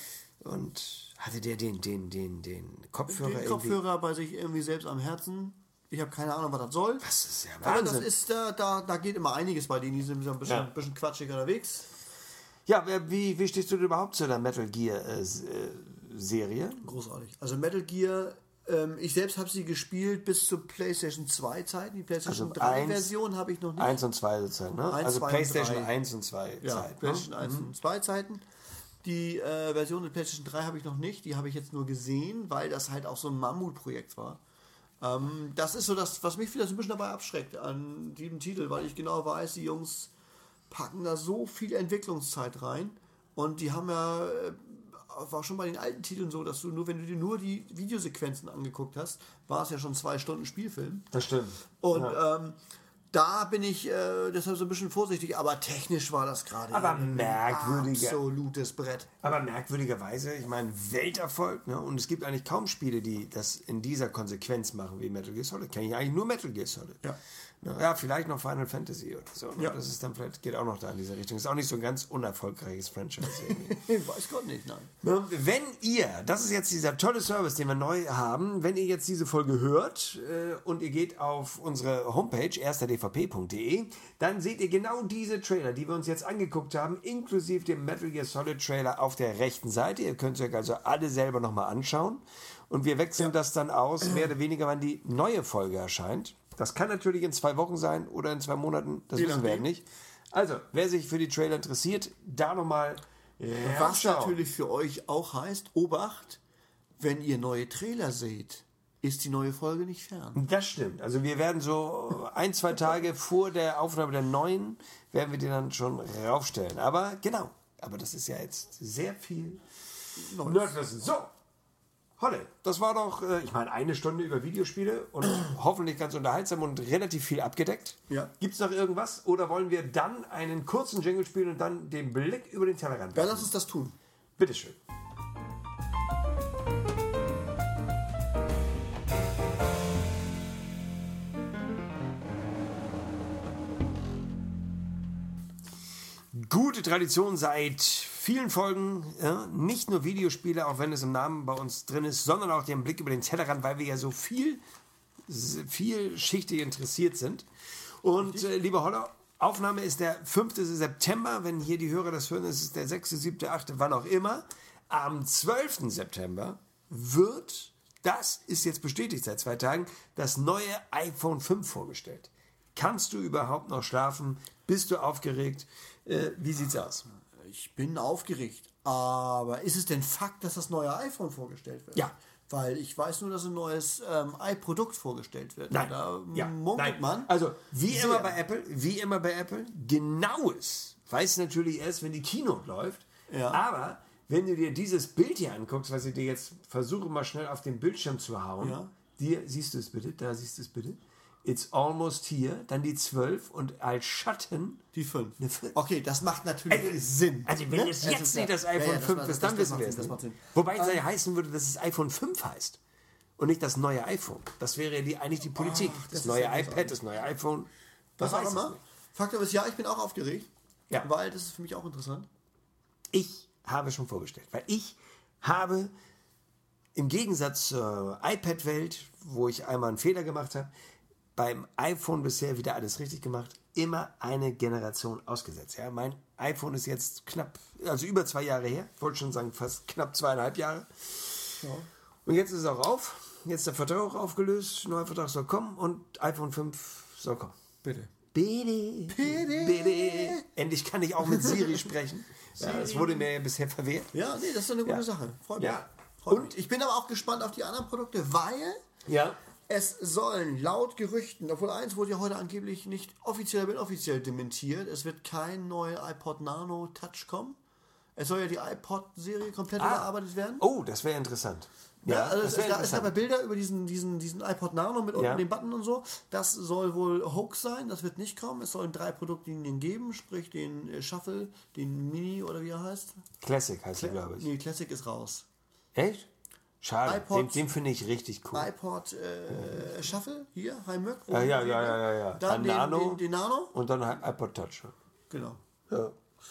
Und hatte der den, den, den, den Kopfhörer Den irgendwie... Kopfhörer bei sich irgendwie selbst am Herzen. Ich habe keine Ahnung, was das soll. Das ist ja Aber das Wahnsinn. ist, da, da, da geht immer einiges bei denen. Die sind so ein bisschen, Ja. bisschen quatschig unterwegs. Ja, wer- wie, wie stehst du denn überhaupt zu der Metal Gear äh, S- äh, Serie? Großartig. Also Metal Gear, ähm, ich selbst habe sie gespielt bis zur PlayStation zwei Zeiten. Die PlayStation Also drei eins- Version habe ich noch nicht. Eins und zwei sozusagen, ne? Eins, also zwei und PlayStation drei. eins und zwei Ja, Zeit. Ne? PlayStation eins und zwei Zeiten. Die äh, Version der PlayStation drei habe ich noch nicht. Die habe ich jetzt nur gesehen, weil das halt auch so ein Mammutprojekt war. Ähm, das ist so das, was mich vielleicht so ein bisschen dabei abschreckt an diesem Titel, weil ich genau weiß, die Jungs packen da so viel Entwicklungszeit rein. Und die haben ja, äh, war schon bei den alten Titeln so, dass du nur, wenn du dir nur die Videosequenzen angeguckt hast, war es ja schon zwei Stunden Spielfilm. Das stimmt. Und Ja. ähm, da bin ich äh, deshalb so ein bisschen vorsichtig, aber technisch war das gerade Aber ein merkwürdiger. absolutes Brett. Aber merkwürdigerweise, ich meine, Welterfolg, ne? Und es gibt eigentlich kaum Spiele, die das in dieser Konsequenz machen wie Metal Gear Solid. Kenne ich eigentlich nur Metal Gear Solid. Ja. Ne? Ja, vielleicht noch Final Fantasy oder so. Ne? Ja. Das ist dann vielleicht, geht auch noch da in diese Richtung. Ist auch nicht so ein ganz unerfolgreiches Franchise irgendwie. Ich weiß Gott nicht, nein. Ne? Wenn ihr, das ist jetzt dieser tolle Service, den wir neu haben, wenn ihr jetzt diese Folge hört äh, und ihr geht auf unsere Homepage erster d v p punkt d e, dann seht ihr genau diese Trailer, die wir uns jetzt angeguckt haben, inklusive dem Metal Gear Solid Trailer auf der rechten Seite. Ihr könnt euch also alle selber nochmal anschauen. Und wir wechseln das dann aus, mehr oder weniger, wann die neue Folge erscheint. Das kann natürlich in zwei Wochen sein oder in zwei Monaten, das Je wissen wir nachdem. nicht. Also, wer sich für die Trailer interessiert, da nochmal Was natürlich für euch auch heißt, Obacht, wenn ihr neue Trailer seht, ist die neue Folge nicht fern. Das stimmt. Also wir werden so ein, zwei Tage vor der Aufnahme der neuen, werden wir die dann schon raufstellen. Aber genau, aber das ist ja jetzt sehr viel Nerdwissen. So, Holle, das war doch, äh, ich meine, eine Stunde über Videospiele und hoffentlich ganz unterhaltsam und relativ viel abgedeckt. Ja. Gibt es noch irgendwas oder wollen wir dann einen kurzen Jingle spielen und dann den Blick über den Tellerrand Ja, werfen? lass uns das tun. Bitteschön. Gute Tradition seit vielen Folgen, ja, nicht nur Videospiele, auch wenn es im Namen bei uns drin ist, sondern auch den Blick über den Tellerrand, weil wir ja so viel, vielschichtig interessiert sind. Und äh, lieber Holler, Aufnahme ist der fünfte September, wenn hier die Hörer das hören, ist es der sechste, siebte, achte, wann auch immer. Am zwölften September wird das ist jetzt bestätigt seit zwei Tagen, das neue iPhone fünf vorgestellt. Kannst du überhaupt noch schlafen? Bist du aufgeregt? Äh, wie sieht's aus? Ich bin aufgeregt. Aber ist es denn Fakt, dass das neue iPhone vorgestellt wird? Ja. Weil ich weiß nur, dass ein neues ähm, i-Produkt vorgestellt wird. Nein. Da Ja. munkelt Nein. man. Also, wie sehr. immer bei Apple, wie immer bei Apple, genaues weiß natürlich erst, wenn die Keynote läuft. Ja. Aber wenn du dir dieses Bild hier anguckst, was ich dir jetzt versuche mal schnell auf den Bildschirm zu hauen, Ja. dir, siehst du es bitte, da siehst du es bitte, it's almost here, dann die zwölf und als Schatten Die fünf. eine fünf. Okay, das macht natürlich Also, Sinn. Also wenn ne? es Es jetzt ist nicht ja- das iPhone ja, ja, das fünf macht- ist, dann das- das wissen macht wir Sinn, es das nicht. macht Sinn. Wobei es ja heißen würde, dass es iPhone fünf heißt und nicht das neue iPhone. Das wäre ja die, eigentlich die Politik. Ach, das das ist neue ja iPad, das neue iPhone. Was Man auch weiß es immer. nicht. Faktum ist, ja, ich bin auch aufgeregt. Ja. Weil das ist für mich auch interessant. Ich habe schon vorgestellt, weil ich habe im Gegensatz zur iPad-Welt, wo ich einmal einen Fehler gemacht habe, beim iPhone bisher wieder alles richtig gemacht, immer eine Generation ausgesetzt. Ja, mein iPhone ist jetzt knapp, also über zwei Jahre her, ich wollte schon sagen fast knapp zweieinhalb Jahre. Und jetzt ist es auch auf, jetzt ist der Vertrag auch aufgelöst, neuer Vertrag soll kommen und iPhone fünf soll kommen. Bitte. Bitte, Bitte. bitte. Endlich kann ich auch mit Siri sprechen. Ja, das wurde mir ja bisher verwehrt. Ja, nee, das ist eine gute Ja. Sache. Freut mich. Ja. Freut Und- mich. Ich bin aber auch gespannt auf die anderen Produkte, weil Ja. es sollen laut Gerüchten, obwohl eins wurde ja heute angeblich nicht offiziell, aber inoffiziell dementiert, es wird kein neuer iPod Nano Touch kommen. Es soll ja die iPod-Serie komplett überarbeitet werden. Oh, das wäre interessant. Ja, also das es, wäre da, es gab ja interessant. Bilder über diesen, diesen, diesen iPod Nano mit unten Ja. den Button und so. Das soll wohl Hoax sein, das wird nicht kommen. Es sollen drei Produktlinien geben, sprich den äh, Shuffle, den Mini oder wie er heißt. Classic heißt er, glaube ich. Nee, Classic ist raus. Echt? Schade. iPod- den den finde ich richtig cool. iPod äh, Shuffle, hier, Heimöck. Ja, ja, ja, ja, ja, ja. Dann Ein den, Nano. Den, den Nano. Und dann halt iPod Touch. Genau. Ja.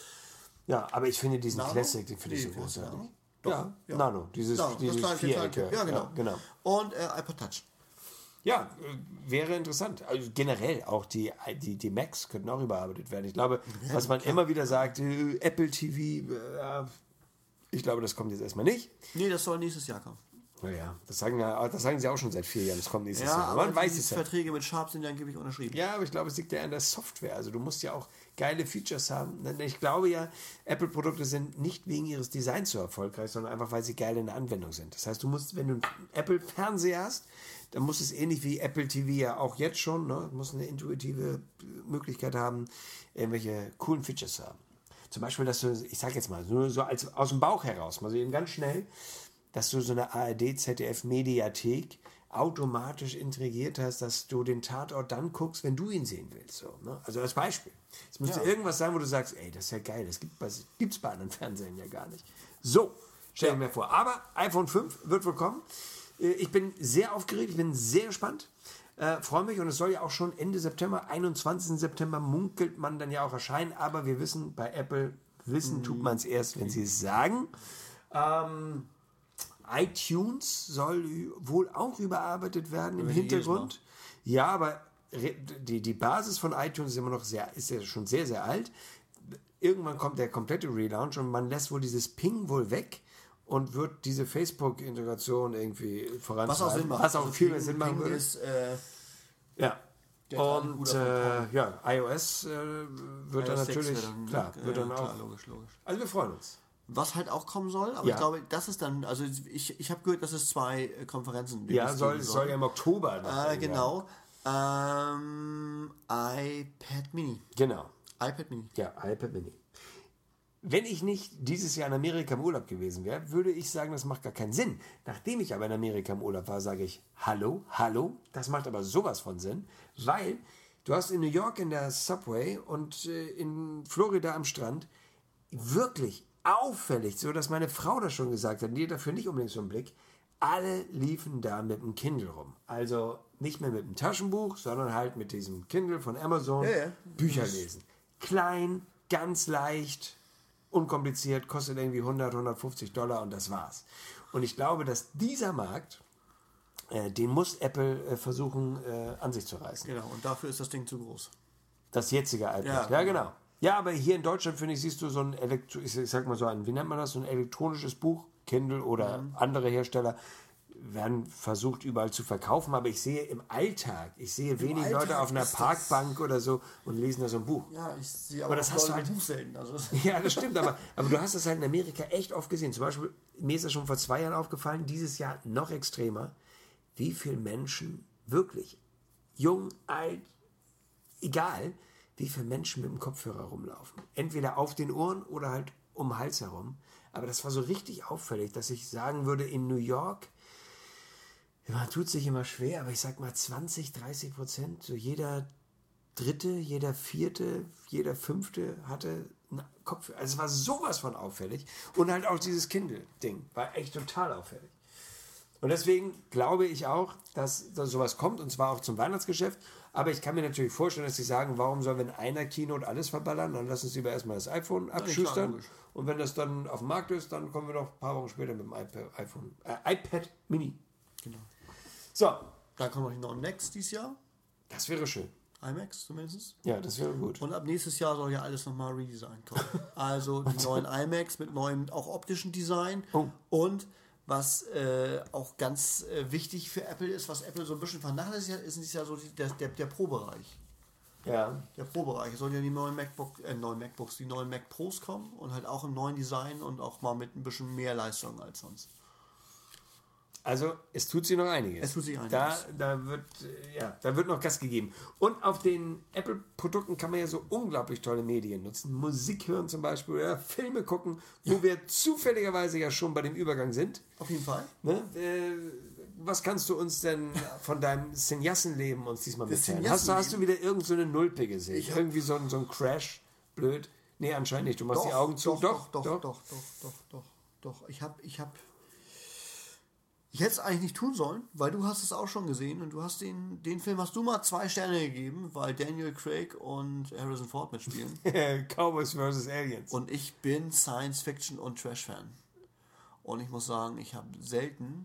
Ja, aber ich finde diesen Nano? Classic, den finde ich Nee, so was ist großartig. Nano? Ja, ja. Nano, dieses, Nano, das dieses kleine, Vierecke. kleine, ja, genau. genau. Und äh, iPod Touch. Ja, äh, wäre interessant. Also generell auch die, die, die Macs könnten auch überarbeitet werden. Ich glaube, was man immer wieder sagt, äh, Apple T V, äh, ich glaube, das kommt jetzt erstmal nicht. Nee, das soll nächstes Jahr kommen. Naja, das sagen, ja, das sagen sie auch schon seit vier Jahren, das kommt nächstes Ja, Jahr. aber Man weiß die es ja. Verträge mit Sharp sind ja angeblich unterschrieben. Ja, aber ich glaube, es liegt ja an der Software. Also du musst ja auch geile Features haben. Denn ich glaube ja, Apple-Produkte sind nicht wegen ihres Designs so erfolgreich, sondern einfach, weil sie geil in der Anwendung sind. Das heißt, du musst, wenn du einen Apple-Fernseher hast, dann muss es ähnlich wie Apple T V ja auch jetzt schon, ne, muss eine intuitive Möglichkeit haben, irgendwelche coolen Features zu haben. Zum Beispiel, dass du, ich sag jetzt mal, so, so als, aus dem Bauch heraus, mal so eben ganz schnell, dass du so eine A R D Z D F Mediathek automatisch integriert hast, dass du den Tatort dann guckst, wenn du ihn sehen willst. So, ne? Also als Beispiel. Es müsste Ja. irgendwas sein, wo du sagst, ey, das ist ja geil, das gibt es bei anderen Fernsehern ja gar nicht. So, stell dir mir vor. Aber iPhone fünf wird wohl kommen. Äh, Ich bin sehr aufgeregt, ich bin sehr gespannt. Äh, freue mich und es soll ja auch schon Ende September, einundzwanzigsten September munkelt man dann ja auch erscheinen, aber wir wissen, bei Apple wissen tut man es erst, wenn sie es sagen. Ähm, iTunes soll ü- wohl auch überarbeitet werden im Wie jedes Hintergrund. Ja, aber re- die, die Basis von iTunes ist immer noch sehr, ist ja schon sehr, sehr alt. Irgendwann kommt der komplette Relaunch und man lässt wohl dieses Ping wohl weg und wird diese Facebook-Integration irgendwie vorantreiben. Was auch Sinn macht. Was auch Also viel Ping- mehr Sinn machen Ping würde. ist, äh, Ja. Der kleine Und Bruder äh, ja, iOS äh, wird dann iOS sechs natürlich, wird dann, klar, ja, wird dann ja, auch. klar, logisch, logisch. Also wir freuen uns. Was halt auch kommen soll, aber Ja. ich glaube, das ist dann, also ich, ich habe gehört, dass es zwei äh, Konferenzen Ja, demnächst soll, geben soll ja im Oktober. noch Äh, irgendwie genau. Ähm, iPad Mini. Genau. iPad Mini. Ja, iPad Mini. Wenn ich nicht dieses Jahr in Amerika im Urlaub gewesen wäre, würde ich sagen, das macht gar keinen Sinn. Nachdem ich aber in Amerika im Urlaub war, sage ich, hallo, hallo, das macht aber sowas von Sinn, weil du hast in New York in der Subway und äh, in Florida am Strand wirklich auffällig, so dass meine Frau das schon gesagt hat, die hat dafür nicht unbedingt so einen Blick, alle liefen da mit dem Kindle rum. Also nicht mehr mit dem Taschenbuch, sondern halt mit diesem Kindle von Amazon, Ja, ja. Bücher lesen. Klein, ganz leicht, unkompliziert, kostet irgendwie hundert, hundertfünfzig Dollar und das war's. Und ich glaube, dass dieser Markt, äh, den muss Apple äh, versuchen äh, an sich zu reißen. Genau, und dafür ist das Ding zu groß. Das jetzige iPad. Ja, Ja, genau. Ja, aber hier in Deutschland, finde ich, siehst du so ein, Elektro ich sag mal so ein, wie nennt man das, so ein elektronisches Buch, Kindle oder andere Hersteller, werden versucht überall zu verkaufen, aber ich sehe im Alltag, ich sehe wenig Alltag Leute auf einer ist das- Parkbank oder so und lesen da so ein Buch. Ja, ich sehe Aber aber das auch hast du Leute halt- Buch selten. Also, Ja, das stimmt, aber, aber du hast es halt in Amerika echt oft gesehen. Zum Beispiel, mir ist das schon vor zwei Jahren aufgefallen, dieses Jahr noch extremer, wie viele Menschen wirklich, jung, alt, egal, wie viele Menschen mit dem Kopfhörer rumlaufen. Entweder auf den Ohren oder halt um den Hals herum. Aber das war so richtig auffällig, dass ich sagen würde, in New York, man tut sich immer schwer, aber ich sag mal zwanzig, dreißig Prozent, so jeder Dritte, jeder Vierte, jeder Fünfte hatte einen Kopfhörer. Also es war sowas von auffällig. Und halt auch dieses Kindle-Ding war echt total auffällig. Und deswegen glaube ich auch, dass, dass sowas kommt, und zwar auch zum Weihnachtsgeschäft. Aber ich kann mir natürlich vorstellen, dass sie sagen, warum sollen wir in einer Keynote alles verballern? Dann lass uns lieber erstmal das iPhone abschüstern. logisch. Und wenn das dann auf dem Markt ist, dann kommen wir noch ein paar Wochen später mit dem iPad, iPhone, äh, iPad Mini. Genau. So, Da kommen noch die neuen Macs dieses Jahr. das wäre schön. iMacs zumindest. Ja, das wäre gut. Und ab nächstes Jahr soll ja alles nochmal redesigned kommen. Also die neuen iMacs mit neuem, auch optischen Design. Oh. Und was äh, auch ganz äh, wichtig für Apple ist, was Apple so ein bisschen vernachlässigt hat, ist, ist ja so die, der, der, der Pro-Bereich. Ja. Der Pro-Bereich. Es sollen ja die neuen MacBook, äh, neuen MacBooks, die neuen Mac Pros kommen und halt auch im neuen Design und auch mal mit ein bisschen mehr Leistung als sonst. Also es tut sich noch einiges. Es tut sich einiges. Da, da, wird, äh, ja, da wird noch Gas gegeben. Und auf den Apple-Produkten kann man ja so unglaublich tolle Medien nutzen. Musik hören zum Beispiel, oder Filme gucken, wo wir zufälligerweise ja schon bei dem Übergang sind. Auf jeden Fall. Ne? Äh, was kannst du uns denn von deinem Cineassenleben uns diesmal Das mitteilen? Hast du, hast du wieder irgend so eine Nulpe gesehen? Ich hab- Irgendwie so ein, so ein Crash? Blöd? Nee, anscheinend nicht. Du machst die Augen zu. Doch, doch, doch, doch, doch, doch, doch, doch. Ich habe, ich habe, ich hätte es eigentlich nicht tun sollen, weil du hast es auch schon gesehen und du hast den, den Film hast du mal zwei Sterne gegeben, weil Daniel Craig und Harrison Ford mitspielen. Cowboys versus Aliens. Und ich bin Science-Fiction und Trash-Fan. Und ich muss sagen, ich habe selten,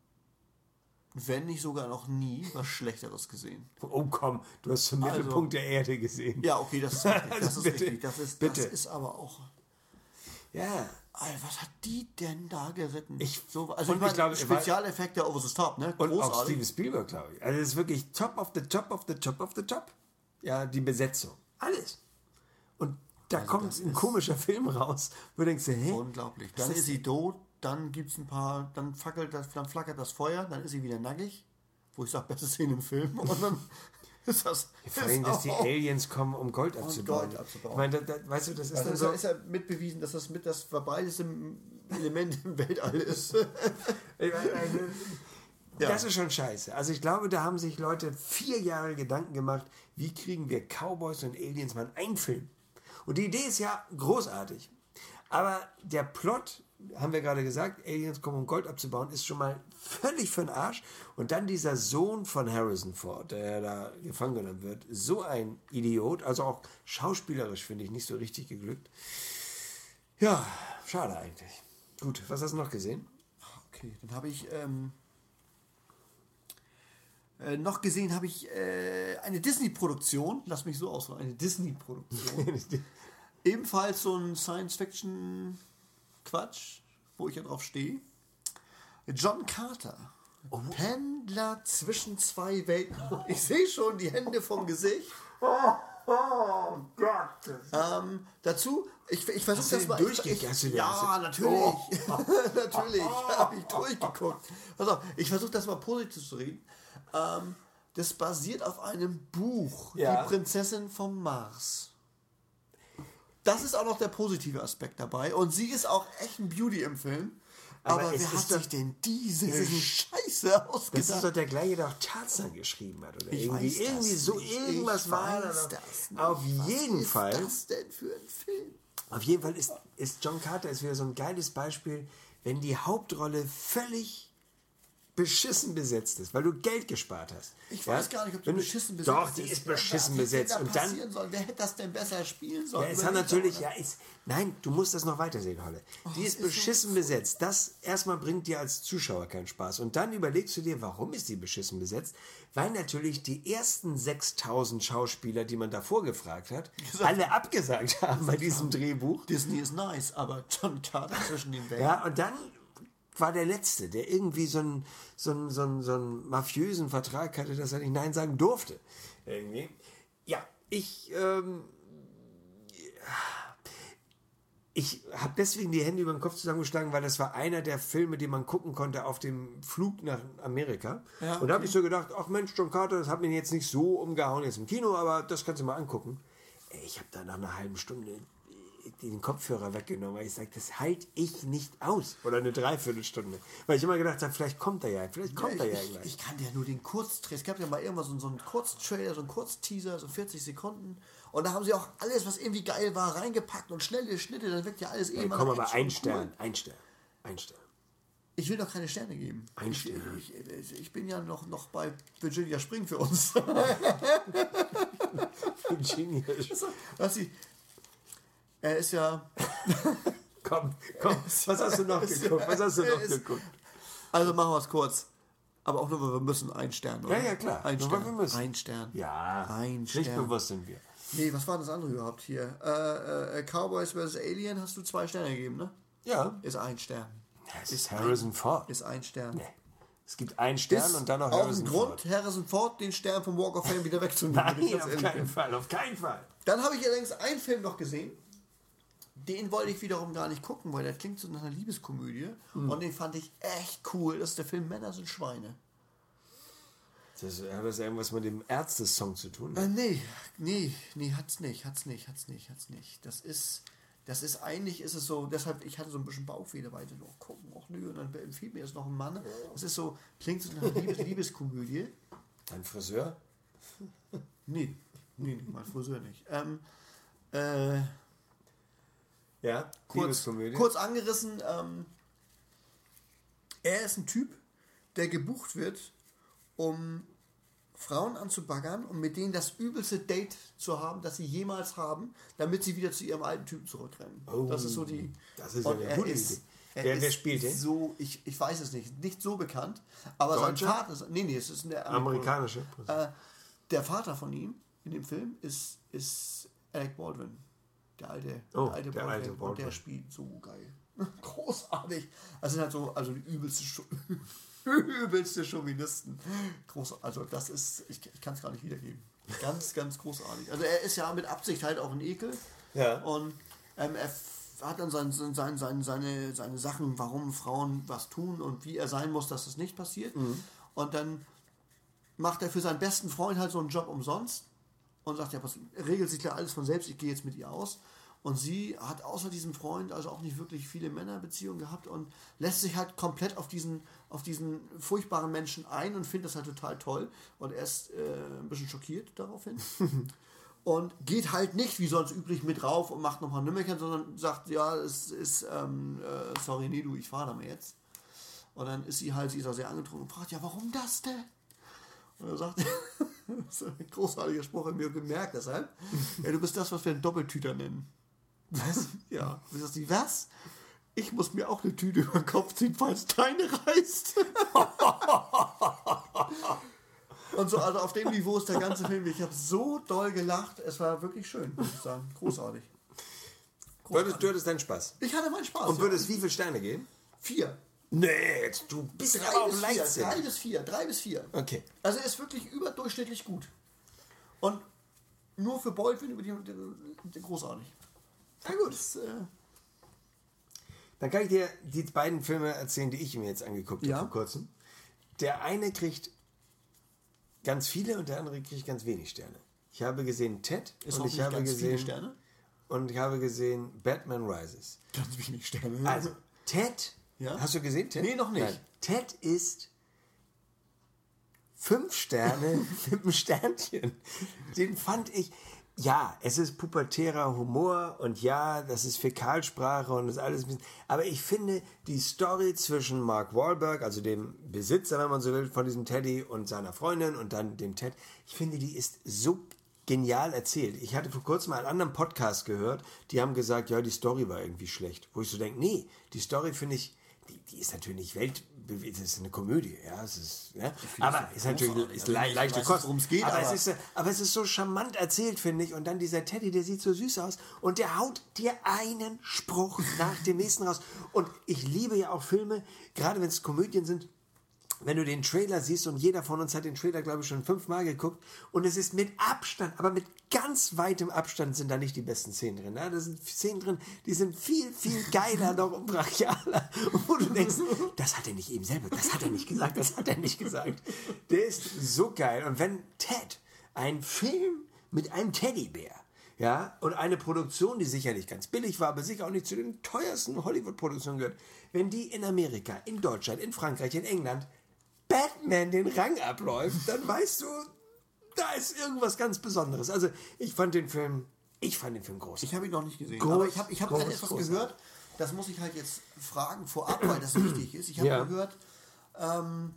wenn nicht sogar noch nie, was Schlechteres gesehen. Oh komm, du hast den Also- Mittelpunkt der Erde gesehen. Ja, okay, das ist richtig. Das ist Bitte, richtig. Das ist, bitte. das ist aber auch. Ja. Alter, was hat die denn da geritten? Ich- so, also und ich meine, ich glaube, Spezialeffekte over the top, ne? Und auch Großartig. Steven Spielberg, glaube ich. Also es ist wirklich top of the top of the top of the top. Ja, die Besetzung. Alles. Und da Also kommt das ein ist- komischer Film raus, wo du denkst, hä? Unglaublich. Was Dann ist ist sie tot, dann gibt's ein paar, dann fackelt das, dann flackert das Feuer, dann ist sie wieder nackig, wo ich sage, beste Szene im Film. Und dann ist das. Vor allem, dass die auch- Aliens kommen, um Gold abzubauen. Gold abzubauen. Ich meine, da, da, weißt du, das ist Also dann ist, so... ja, ist ja mitbewiesen, dass das mit das verbreiteste Element im Weltall ist. Ich meine, eine- Ja. Das ist schon scheiße. Also ich glaube, da haben sich Leute vier Jahre Gedanken gemacht, wie kriegen wir Cowboys und Aliens mal in einen Film. Und die Idee ist ja großartig. Aber der Plot, haben wir gerade gesagt, Aliens kommen um Gold abzubauen, ist schon mal völlig für den Arsch. Und dann dieser Sohn von Harrison Ford, der da gefangen genommen wird, so ein Idiot, also auch schauspielerisch finde ich nicht so richtig geglückt. Ja, schade eigentlich. Gut, was hast du noch gesehen? Okay, dann habe ich ähm, äh, noch gesehen, habe ich äh, eine Disney-Produktion, lass mich so ausdrücken, eine Disney-Produktion. Ebenfalls so ein Science-Fiction-Quatsch, wo ich ja drauf stehe. John Carter. Pendler zwischen zwei Welten. Ich sehe schon die Hände vom Gesicht. Oh Gott. Ähm, dazu, ich, ich versuche Hast du das den mal. durchge- Ich, hast du ich, den- ja, natürlich. natürlich. Habe ich durchgeguckt. Pass auf, ich versuche das mal positiv zu reden. Ähm, das basiert auf einem Buch. Ja. Die Prinzessin vom Mars. Das ist auch noch der positive Aspekt dabei. Und sie ist auch echt ein Beauty im Film. Aber Aber, es wer ist hat doch- sich denn diese es ist ein- Scheiße Das ist ausgedacht? doch der gleiche, der auch Tarzan geschrieben hat. Oder Ich irgendwie, weiß das irgendwie so nicht. irgendwas Ich war da weiß noch. das nicht. Auf Was jeden ist Fall. das denn für ein Film? Auf jeden Fall ist, ist John Carter ist wieder so ein geiles Beispiel, wenn die Hauptrolle völlig beschissen besetzt ist, weil du Geld gespart hast. Ich Ja? weiß gar nicht, ob die Wenn du- beschissen besetzt Doch, die ist beschissen Was hätte besetzt. da Und dann, passieren sollen? Wer hätte das denn besser spielen sollen? ja, es Überleg hat doch natürlich, mal. ja, ist, nein, du musst das noch weitersehen, Holle. Die ist es ist so beschissen besetzt. Das erstmal bringt dir als Zuschauer keinen Spaß. Und dann überlegst du dir, warum ist die beschissen besetzt? Weil natürlich die ersten sechstausend Schauspieler, die man davor gefragt hat, alle abgesagt haben bei diesem Drehbuch. Disney ist nice, aber John Carter zwischen den Welten. Ja, und dann war der Letzte, der irgendwie so einen, so einen, so einen, so einen mafiösen Vertrag hatte, dass er nicht Nein sagen durfte. Irgendwie. Ja, ich, ähm, ich habe deswegen die Hände über den Kopf zusammengeschlagen, weil das war einer der Filme, den man gucken konnte auf dem Flug nach Amerika. Ja, okay. Und da habe ich so gedacht, ach Mensch, John Carter, das hat mich jetzt nicht so umgehauen jetzt im Kino, aber das kannst du mal angucken. Ey, ich habe da nach einer halben Stunde den Kopfhörer weggenommen, weil ich sage, das halte ich nicht aus. Oder eine Dreiviertelstunde. Weil ich immer gedacht habe, vielleicht kommt er ja, vielleicht kommt Ja, er ja ich, gleich. ich kann ja nur den Kurztrailer. Es gab ja mal irgendwann so, so einen Kurztrailer, so einen Kurzteaser, so vierzig Sekunden. Und da haben sie auch alles, was irgendwie geil war, reingepackt und schnelle Schnitte. Dann wirkt ja alles Ja, irgendwann. komm, aber Action ein cool. Stern, ein Stern, ein Stern. Ich will doch keine Sterne geben. Ein ich, Stern. Ich, ich, ich bin ja noch, noch bei Virginia Spring für uns. Virginia. Was sie, er ist ja. Komm, komm, was hast du noch geguckt? Was hast du noch geguckt? Also machen wir es kurz. Aber auch nur, weil wir müssen. Ein Stern, oder? Ja, ja, klar. Ein Nur Stern. weil wir müssen. Ein Stern. Ja, Ein Stern. nicht bewusst sind wir. Nee, was war das andere überhaupt hier? Äh, äh, Cowboys versus. Alien hast du zwei Sterne gegeben, ne? Ja. Ist ein Stern. Das ist Harrison Ford. Ist ein Stern. Nee. Es gibt einen Stern Ist und dann noch auch Harrison ein Ford. Grund, Harrison Ford den Stern vom Walk of Fame wieder wegzunehmen. wenn ich Nein, ganz auf ehrlich keinen bin. Fall, auf keinen Fall. Dann habe ich allerdings einen Film noch gesehen. Den wollte ich wiederum gar nicht gucken, weil der klingt so nach einer Liebeskomödie. Hm. Und den fand ich echt cool. Das ist der Film Männer sind Schweine. Das, hat das irgendwas mit dem Ärzte-Song zu tun? Äh, nee, nee, nee, hat's nicht, hat's nicht, hat's nicht, hat's nicht. Das ist, das ist eigentlich, ist es so, deshalb, ich hatte so ein bisschen Bauchweh dabei, so, oh, gucken, auch nö, und dann empfiehlt mir jetzt noch ein Mann. Das ist so, klingt so nach einer Liebes Liebeskomödie. Dein Friseur? Nee, nee, nee, mein Friseur nicht. Ähm, äh, Ja, kurz, Liebeskomödie. kurz angerissen, ähm, er ist ein Typ, der gebucht wird, um Frauen anzubaggern und mit denen das übelste Date zu haben, das sie jemals haben, damit sie wieder zu ihrem alten Typen zurückrennen. Oh, das ist so die. das ist und eine er gute ist, Idee. er Wer- ist wer spielt den? So, ich, ich weiß es nicht, nicht so bekannt, aber Deutscher? sein Vater ist. Nee, nee, es ist eine Amerikanische. Äh, der Vater von ihm in dem Film ist, ist Alec Baldwin. Der alte, Oh, der alte der Baldwin. alte Und Baldwin. der spielt so geil. Großartig. Das sind halt so, also die übelste, Schu- übelste Chauvinisten. Groß, also das ist, ich, ich kann es gar nicht wiedergeben. Ganz, ganz großartig. Also er ist ja mit Absicht halt auch ein Ekel. Ja. Und ähm, er f- hat dann sein, sein, sein, seine, seine Sachen, warum Frauen was tun und wie er sein muss, dass das nicht passiert. Und dann macht er für seinen besten Freund halt so einen Job umsonst und sagt, ja, was, regelt sich ja alles von selbst, ich gehe jetzt mit ihr aus. Und sie hat außer diesem Freund also auch nicht wirklich viele Männerbeziehungen gehabt und lässt sich halt komplett auf diesen, auf diesen furchtbaren Menschen ein und findet das halt total toll. Und er ist äh, ein bisschen schockiert daraufhin. Und geht halt nicht wie sonst üblich mit rauf und macht nochmal ein Nimmerchen, sondern sagt, ja, es ist, ähm, äh, sorry, nee, du, ich fahre da mal jetzt. Und dann ist sie halt, sie ist auch sehr angetrunken und fragt, ja, warum das denn? Und er sagt, das ist ein großartiger Spruch, hab ich mir gemerkt deshalb, ja, du bist das, was wir einen Doppeltüter nennen. Was? Ja. Und sagt sie, was? Ich muss mir auch eine Tüte über den Kopf ziehen, falls deine reißt. Und so, also auf dem Niveau ist der ganze Film. Ich habe so doll gelacht. Es war wirklich schön, muss ich sagen. Großartig. Du hattest, du hattest deinen Spaß. Ich hatte meinen Spaß. Und ja. würdest wie viele Sterne geben? Vier. Nee, jetzt, du bist Drei aber auch bis, vier. Leichtsinn. Drei bis vier. Drei bis vier. Okay. Also er ist wirklich überdurchschnittlich gut. Und nur für Baldwin über die, die, die großartig. Na gut. Das, äh, Dann kann ich dir die beiden Filme erzählen, die ich mir jetzt angeguckt Ja. habe vor kurzem. Der eine kriegt ganz viele und der andere kriegt ganz wenig Sterne. Ich habe gesehen Ted ist und auch ich nicht habe ganz viele gesehen Sterne. und ich habe gesehen Batman Rises. Ganz wenig Sterne. Also Ted, Ja? hast du gesehen Ted? Nee, noch nicht. Nein. Ted ist fünf Sterne mit einem Sternchen. Den fand ich, ja, es ist pubertärer Humor und ja, das ist Fäkalsprache und das ist alles ein bisschen, aber ich finde die Story zwischen Mark Wahlberg, also dem Besitzer, wenn man so will, von diesem Teddy und seiner Freundin und dann dem Ted, ich finde, die ist so genial erzählt. Ich hatte vor kurzem mal einen anderen Podcast gehört, die haben gesagt, ja, die Story war irgendwie schlecht. Wo ich so denke, nee, die Story finde ich, die, die ist natürlich nicht Welt, das ist eine Komödie, ja, es ist, ja? aber ist natürlich ist le leichte Kost. Worum es geht, aber, aber, es ist, aber es ist so charmant erzählt, finde ich. Und dann dieser Teddy, der sieht so süß aus und der haut dir einen Spruch nach dem nächsten raus. Und ich liebe ja auch Filme, gerade wenn es Komödien sind, wenn du den Trailer siehst, und jeder von uns hat den Trailer, glaube ich, schon fünfmal geguckt, und es ist mit Abstand, aber mit ganz weitem Abstand sind da nicht die besten Szenen drin. Ne? Da sind Szenen drin, die sind viel, viel geiler noch und brachialer. Und wo du denkst, das hat er nicht eben selber, das hat er nicht gesagt, das hat er nicht gesagt. Der ist so geil. Und wenn Ted, ein Film mit einem Teddybär, ja, und eine Produktion, die sicherlich ganz billig war, aber sicher auch nicht zu den teuersten Hollywood-Produktionen gehört, wenn die in Amerika, in Deutschland, in Frankreich, in England Batman den Rang abläuft, dann weißt du, da ist irgendwas ganz Besonderes. Also ich fand den Film, ich fand den Film großartig. Ich habe ihn noch nicht gesehen. Groß, aber ich habe ich hab groß, halt etwas großartig. gehört, das muss ich halt jetzt fragen vorab, weil das wichtig ist. Ich habe Ja. gehört, ähm,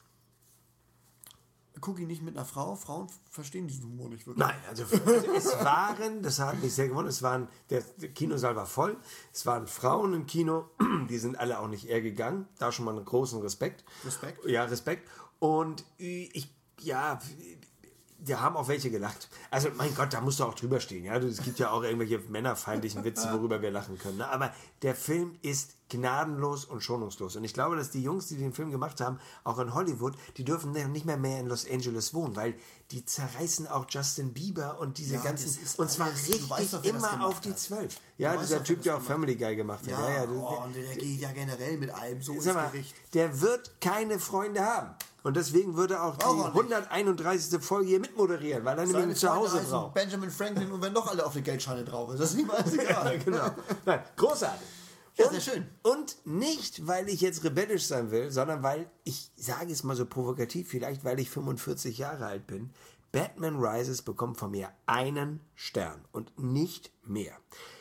guck ihn nicht mit einer Frau. Frauen verstehen diesen Humor nicht wirklich. Nein, also, also es waren, das hat mich sehr gewundert, es waren, der, der Kinosaal war voll, es waren Frauen im Kino, die sind alle auch nicht eher gegangen, da schon mal einen großen Respekt. Respekt? Ja, Respekt. Und ich, ja, da haben auch welche gelacht. Also, mein Gott, da musst du auch drüber stehen. Ja? Es gibt ja auch irgendwelche männerfeindlichen Witze, worüber wir lachen können. Ne? Aber der Film ist gnadenlos und schonungslos. Und ich glaube, dass die Jungs, die den Film gemacht haben, auch in Hollywood, die dürfen nicht mehr mehr in Los Angeles wohnen, weil die zerreißen auch Justin Bieber und diese Ja, ganzen, das ist und zwar alles- du richtig weißt doch, wer das immer gemacht auf die hat. zwölf. Ja, Du weißt dieser doch, Typ, wer der das auch Family Guy gemacht hat. Ja, Ja, ja, oh, und der geht ja generell mit allem so ins Sag mal, Gericht. der wird keine Freunde haben. Und deswegen würde auch die Braucht er nicht. hunderteinunddreißigste Folge hier mitmoderieren, weil er nämlich Seine ein Zuhause Freunde heißen braucht. Benjamin Franklin, und wenn doch alle auf eine Geldscheine drauf ist, das ist niemals egal. Genau. Nein, großartig. Ja, und, sehr schön. Und nicht, weil ich jetzt rebellisch sein will, sondern weil, ich sage es mal so provokativ, vielleicht weil ich fünfundvierzig Jahre alt bin, Batman Rises bekommt von mir einen Stern und nicht mehr.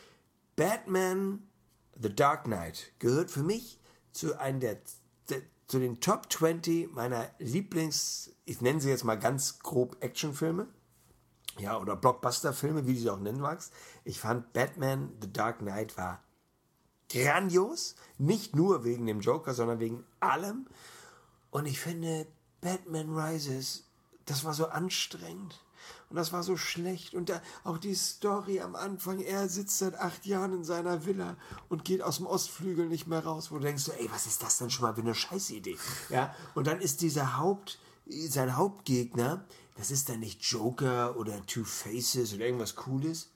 Batman The Dark Knight gehört für mich zu einem der, der zu den Top zwanzig meiner Lieblings, ich nenne sie jetzt mal ganz grob Actionfilme. Ja, oder Blockbuster-Filme, wie du sie auch nennen magst. Ich fand Batman The Dark Knight war grandios. Nicht nur wegen dem Joker, sondern wegen allem. Und ich finde, Batman Rises, das war so anstrengend. Und das war so schlecht. Und da, auch die Story am Anfang, er sitzt seit acht Jahren in seiner Villa und geht aus dem Ostflügel nicht mehr raus, wo du denkst, so, ey, was ist das denn schon mal für eine Scheißidee? Ja? Und dann ist dieser Haupt, sein Hauptgegner, das ist dann nicht Joker oder Two Faces oder irgendwas Cooles.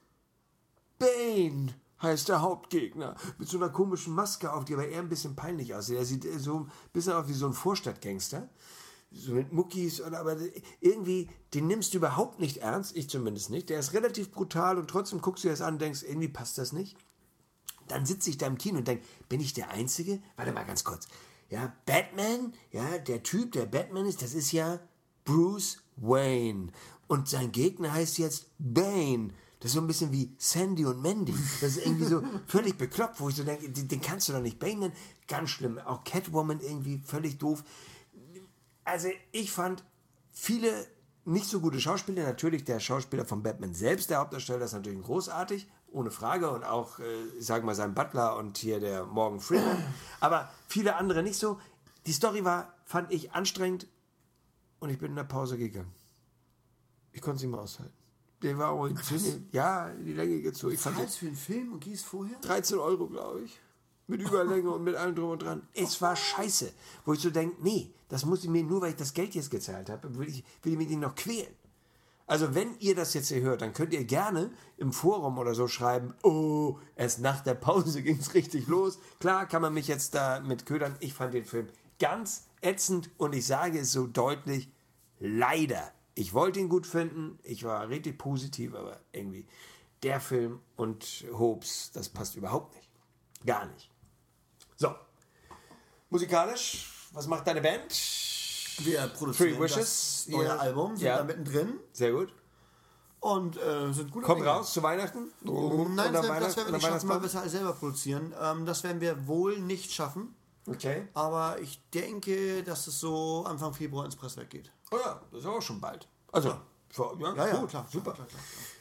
Bane heißt der Hauptgegner. Mit so einer komischen Maske auf, die aber eher ein bisschen peinlich aussieht. Er sieht so ein bisschen aus wie so ein Vorstadtgangster. So mit Muckis, oder, aber irgendwie, den nimmst du überhaupt nicht ernst, ich zumindest nicht. Der ist relativ brutal und trotzdem guckst du dir das an und denkst, irgendwie passt das nicht. Dann sitze ich da im Kino und denke, bin ich der Einzige? Warte mal ganz kurz. Ja, Batman, ja, der Typ, der Batman ist, das ist ja Bruce Wayne. Und sein Gegner heißt jetzt Bane. Das ist so ein bisschen wie Sandy und Mandy. Das ist irgendwie so völlig bekloppt, wo ich so denke, den, den kannst du doch nicht Bane nennen. Ganz schlimm. Auch Catwoman irgendwie völlig doof. Also ich fand viele nicht so gute Schauspieler. Natürlich der Schauspieler von Batman selbst, der Hauptdarsteller, ist natürlich großartig, ohne Frage. Und auch, äh, ich sage mal, sein Butler und hier der Morgan Freeman. Aber viele andere nicht so. Die Story war, fand ich, anstrengend. Und ich bin in der Pause gegangen. Ich konnte sie mal aushalten. Der war auch in ja, die Länge gezogen. Ich fand Zahlst für einen Film und gehst vorher? dreizehn Euro, glaube ich. Mit Überlänge und mit allem drum und dran. Es war scheiße. Wo ich so denke, nee, das muss ich mir, nur weil ich das Geld jetzt gezahlt habe, will ich, will ich mich nicht noch quälen. Also wenn ihr das jetzt hier hört, dann könnt ihr gerne im Forum oder so schreiben, oh, erst nach der Pause ging es richtig los. Klar kann man mich jetzt da mit ködern. Ich fand den Film ganz ätzend und ich sage es so deutlich, leider. Ich wollte ihn gut finden, ich war richtig positiv, aber irgendwie der Film und Hobbs, das passt überhaupt nicht. Gar nicht. So, musikalisch, was macht deine Band? Wir produzieren Three Wishes, das neue ihr- Album, sind ja. da mittendrin Sehr gut. und äh, sind gut Kommt Dinge. raus zu Weihnachten? Nein, Oder das, werden- das Weihnachten- werden wir oder nicht schaffen, weil wir Weihnachtsbaum? es halt selber produzieren. Ähm, das werden wir wohl nicht schaffen, Okay. aber ich denke, dass es so Anfang Februar ins Presswerk geht. Oh ja, das ist auch schon bald. Also, vor- ja, Ja, ja, gut, klar, super. Klar, klar, klar.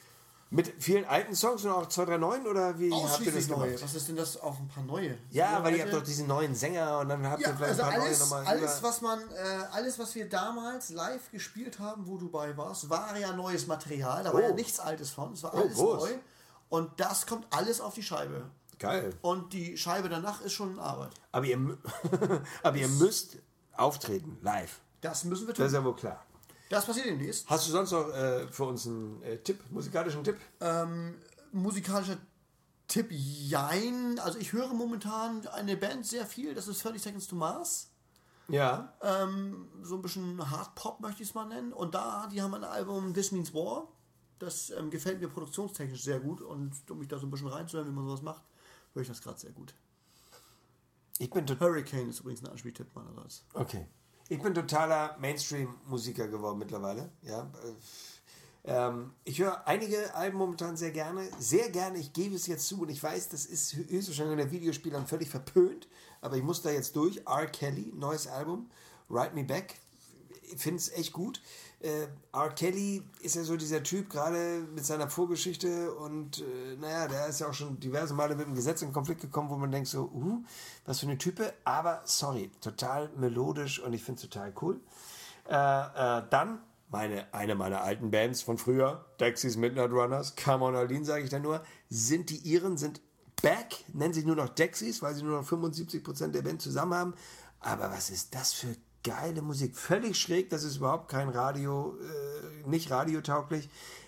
Mit vielen alten Songs und auch zwei, drei neuen, oder wie habt ihr das Ausschließlich gemacht? neue. Was ist denn das? Auch ein paar neue. Ja, So weil ihr alte- habt doch diesen neuen Sänger und dann habt Ja, ihr vielleicht also ein paar alles, neue nochmal. alles, was man, äh, alles, was wir damals live gespielt haben, wo du bei warst, war ja neues Material. Da war Oh. ja nichts Altes von. Es war Oh, alles groß. neu. Und das kommt alles auf die Scheibe. Geil. Und die Scheibe danach ist schon Arbeit. Aber ihr, mü- aber ihr müsst auftreten, live. Das müssen wir Das tun. ist ja wohl klar. Das passiert demnächst. Hast du sonst noch äh, für uns einen äh, Tipp, musikalischen Tipp? Ähm, musikalischer Tipp, jein. Also ich höre momentan eine Band sehr viel. Das ist thirty Seconds to Mars. Ja. Ähm, so ein bisschen Hard Pop möchte ich es mal nennen. Und da, die haben ein Album This Means War. Das ähm, gefällt mir produktionstechnisch sehr gut. Und um mich da so ein bisschen reinzuhören, wie man sowas macht, höre ich das gerade sehr gut. Ich bin total. Hurricane ist übrigens ein Anspieltipp meinerseits. Okay. Ich bin totaler Mainstream-Musiker geworden mittlerweile. Ja. Äh, ähm, ich höre einige Alben momentan sehr gerne. Sehr gerne, ich gebe es jetzt zu und ich weiß, das ist höchstwahrscheinlich in der Videospielern völlig verpönt, aber ich muss da jetzt durch. R. Kelly, neues Album, Ride Me Back. Ich finde es echt gut. Äh, R. Kelly ist ja so dieser Typ, gerade mit seiner Vorgeschichte und äh, naja, der ist ja auch schon diverse Male mit dem Gesetz in Konflikt gekommen, wo man denkt so, uh, was für eine Type, aber sorry, total melodisch und ich finde es total cool. Äh, äh, dann meine, eine meiner alten Bands von früher, Dexys Midnight Runners, Come on Arlene, sage ich da nur, sind die Iren, sind back, nennen sich nur noch Dexys, weil sie nur noch fünfundsiebzig Prozent der Band zusammen haben, aber was ist das für geile Musik, völlig schräg, das ist überhaupt kein Radio, äh, nicht radiotauglich.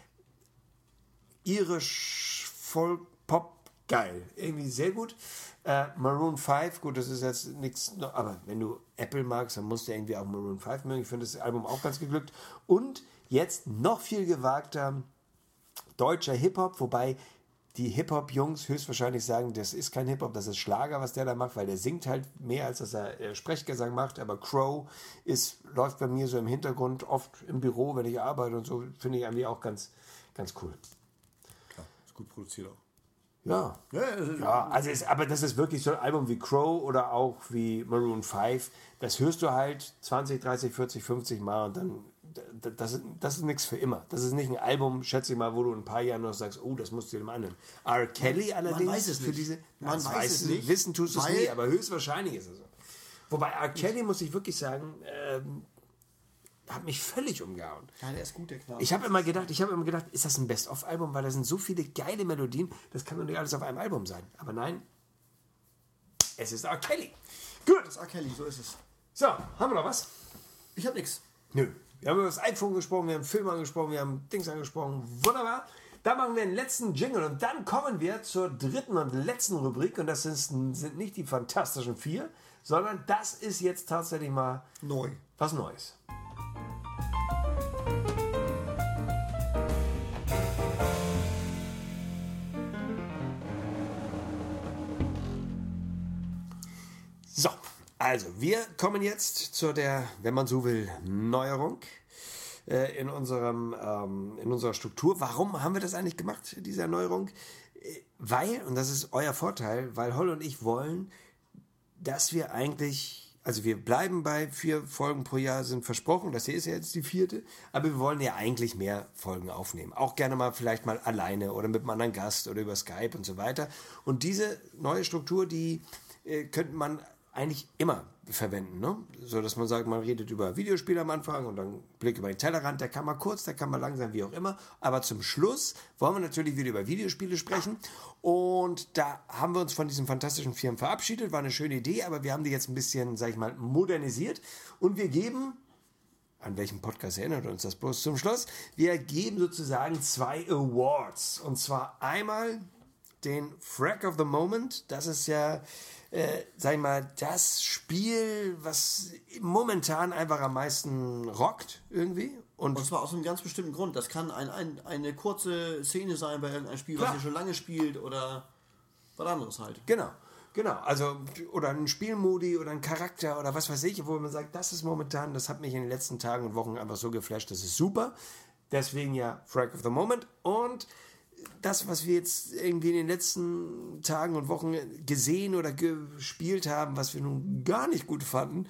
Irisch, Folk, Pop, geil, irgendwie sehr gut. Äh, Maroon fünf, gut, das ist jetzt nichts, aber wenn du Apple magst, dann musst du irgendwie auch Maroon fünf mögen. Ich finde das Album auch ganz geglückt. Und jetzt noch viel gewagter deutscher Hip-Hop, wobei die Hip-Hop-Jungs höchstwahrscheinlich sagen, das ist kein Hip-Hop, das ist Schlager, was der da macht, weil der singt halt mehr, als dass er äh, Sprechgesang macht, aber Crow ist, läuft bei mir so im Hintergrund, oft im Büro, wenn ich arbeite und so, finde ich eigentlich auch ganz, ganz cool. Klar, ist gut produziert auch. Ja, Ja, also, ja also ist, aber das ist wirklich so ein Album wie Crow oder auch wie Maroon fünf, das hörst du halt zwanzig, dreißig, vierzig, fünfzig Mal und dann Das ist, das ist nichts für immer. Das ist nicht ein Album, schätze ich mal, wo du in ein paar Jahren noch sagst, oh, das musst du dem anderen. R. Kelly allerdings, weiß es für nicht. diese, Man das weiß weiß es du, nicht, wissen tust du es weil- nie, aber höchstwahrscheinlich ist es so. Wobei R. Kelly, muss ich wirklich sagen, ähm, hat mich völlig umgehauen. ja, der ist gut, der Knabe. Ich habe immer gedacht, ich habe immer gedacht, ist das ein Best-of-Album, weil da sind so viele geile Melodien, das kann doch nicht alles auf einem Album sein. Aber nein, es ist R. Kelly. Gut. Das ist R. Kelly, so ist es. So, haben wir noch was? Ich habe nichts. Nö. Wir haben über das iPhone gesprochen, wir haben Film angesprochen, wir haben Dings angesprochen. Wunderbar. Dann machen wir den letzten Jingle und dann kommen wir zur dritten und letzten Rubrik. Und das ist, sind nicht die Fantastischen Vier, sondern das ist jetzt tatsächlich mal Neu. was Neues. So, also wir kommen jetzt zu der, wenn man so will, Neuerung äh, in, unserem, ähm, in unserer Struktur. Warum haben wir das eigentlich gemacht, diese Erneuerung? Äh, Weil, und das ist euer Vorteil, weil Holl und ich wollen, dass wir eigentlich, also wir bleiben bei vier Folgen pro Jahr, sind versprochen, das hier ist ja jetzt die vierte, aber wir wollen ja eigentlich mehr Folgen aufnehmen. Auch gerne mal vielleicht mal alleine oder mit einem anderen Gast oder über Skype und so weiter. Und diese neue Struktur, die äh, könnte man eigentlich immer verwenden, ne? So dass man sagt, man redet über Videospiele am Anfang und dann Blick über den Tellerrand, der kann mal kurz, der kann mal langsam, wie auch immer. Aber zum Schluss wollen wir natürlich wieder über Videospiele sprechen und da haben wir uns von diesen fantastischen Firmen verabschiedet, war eine schöne Idee, aber wir haben die jetzt ein bisschen, sag ich mal, modernisiert und wir geben, an welchem Podcast erinnert uns das bloß zum Schluss, wir geben sozusagen zwei Awards und zwar einmal den Frack of the Moment, das ist ja Äh, sag ich mal, das Spiel, was momentan einfach am meisten rockt irgendwie. Und, Und zwar aus einem ganz bestimmten Grund. Das kann ein, ein, eine kurze Szene sein bei irgendeinem Spiel, Klar. was ihr schon lange spielt oder was anderes halt. genau, genau. Also, oder ein Spielmodi oder ein Charakter oder was weiß ich, wo man sagt, das ist momentan, das hat mich in den letzten Tagen und Wochen einfach so geflasht, das ist super. Deswegen ja Frack of the Moment. Und das, was wir jetzt irgendwie in den letzten Tagen und Wochen gesehen oder gespielt haben, was wir nun gar nicht gut fanden,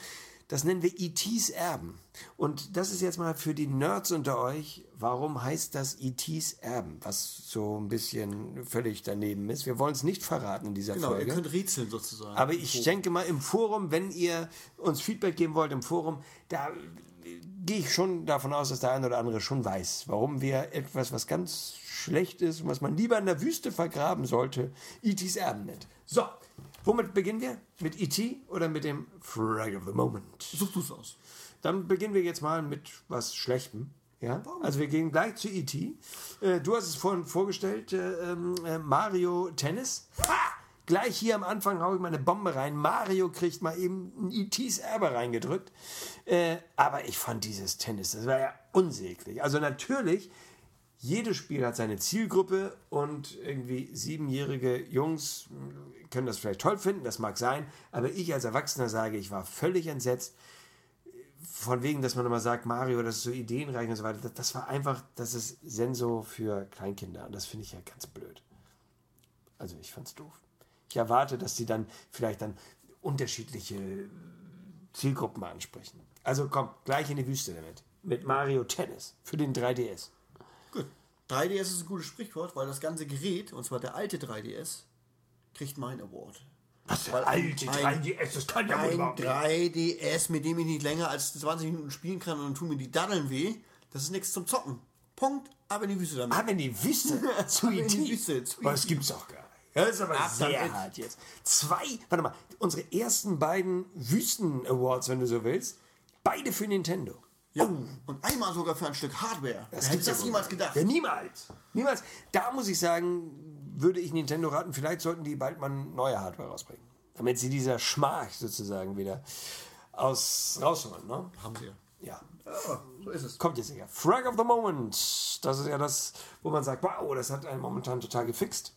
Das nennen wir E Ts Erben. Und das ist jetzt mal für die Nerds unter euch, warum heißt das E Ts Erben? Was so ein bisschen völlig daneben ist. Wir wollen es nicht verraten in dieser Genau, Folge. ihr könnt rätseln sozusagen. Aber ich denke mal im Forum, wenn ihr uns Feedback geben wollt im Forum, da gehe ich schon davon aus, dass der eine oder andere schon weiß, warum wir etwas, was ganz schlecht ist und was man lieber in der Wüste vergraben sollte, E Ts Erben nennt. So, womit beginnen wir? Mit E T oder mit dem Frag of the Moment? Such du's aus. Dann beginnen wir jetzt mal mit was Schlechtem. Ja? Also wir gehen gleich zu E T. Äh, du hast es vorhin vorgestellt, äh, äh, Mario Tennis. Ha! Gleich hier am Anfang haue ich meine Bombe rein. Mario kriegt mal eben ein E Ts Erbe reingedrückt. Äh, aber ich fand dieses Tennis, das war ja unsäglich. Also natürlich, jedes Spiel hat seine Zielgruppe und irgendwie siebenjährige Jungs können das vielleicht toll finden, das mag sein. Aber ich als Erwachsener sage, ich war völlig entsetzt. Von wegen, dass man immer sagt, Mario, das ist so ideenreich und so weiter. Das, das war einfach, das ist Senso für Kleinkinder. Und das finde ich ja ganz blöd. Also ich fand's doof. Ich erwarte, dass sie dann vielleicht dann unterschiedliche Zielgruppen ansprechen. Also komm, gleich in die Wüste damit. Mit Mario Tennis für den drei D S. Gut. drei D S ist ein gutes Sprichwort, weil das ganze Gerät, und zwar der alte drei D S, kriegt mein Award. Was der Weil alte ein- drei D S, das kann ja wohl Ein überhaupt nicht. drei D S, mit dem ich nicht länger als zwanzig Minuten spielen kann und dann tun mir die Daddeln weh, das ist nichts zum Zocken. Punkt, ab in die Wüste damit. Aber in die Wüste zu Aber in E die T. Wüste zu Das E T. gibt's auch gar nicht. Das ist aber Ab sehr damit. hart jetzt. Zwei, warte mal, unsere ersten beiden Wüsten-Awards, wenn du so willst, beide für Nintendo. Ja. Und einmal sogar für ein Stück Hardware. Wer hätte gibt's das ja niemals wohl. gedacht? Ja, niemals. Niemals. Da muss ich sagen, würde ich Nintendo raten, vielleicht sollten die bald mal neue Hardware rausbringen. Damit sie dieser Schmach sozusagen wieder aus, rausholen. Ne? Haben sie ja. Ja. Ja, so ist es. Kommt jetzt sicher. Frag of the Moment. Das ist ja das, wo man sagt, wow, das hat einen momentan total gefixt.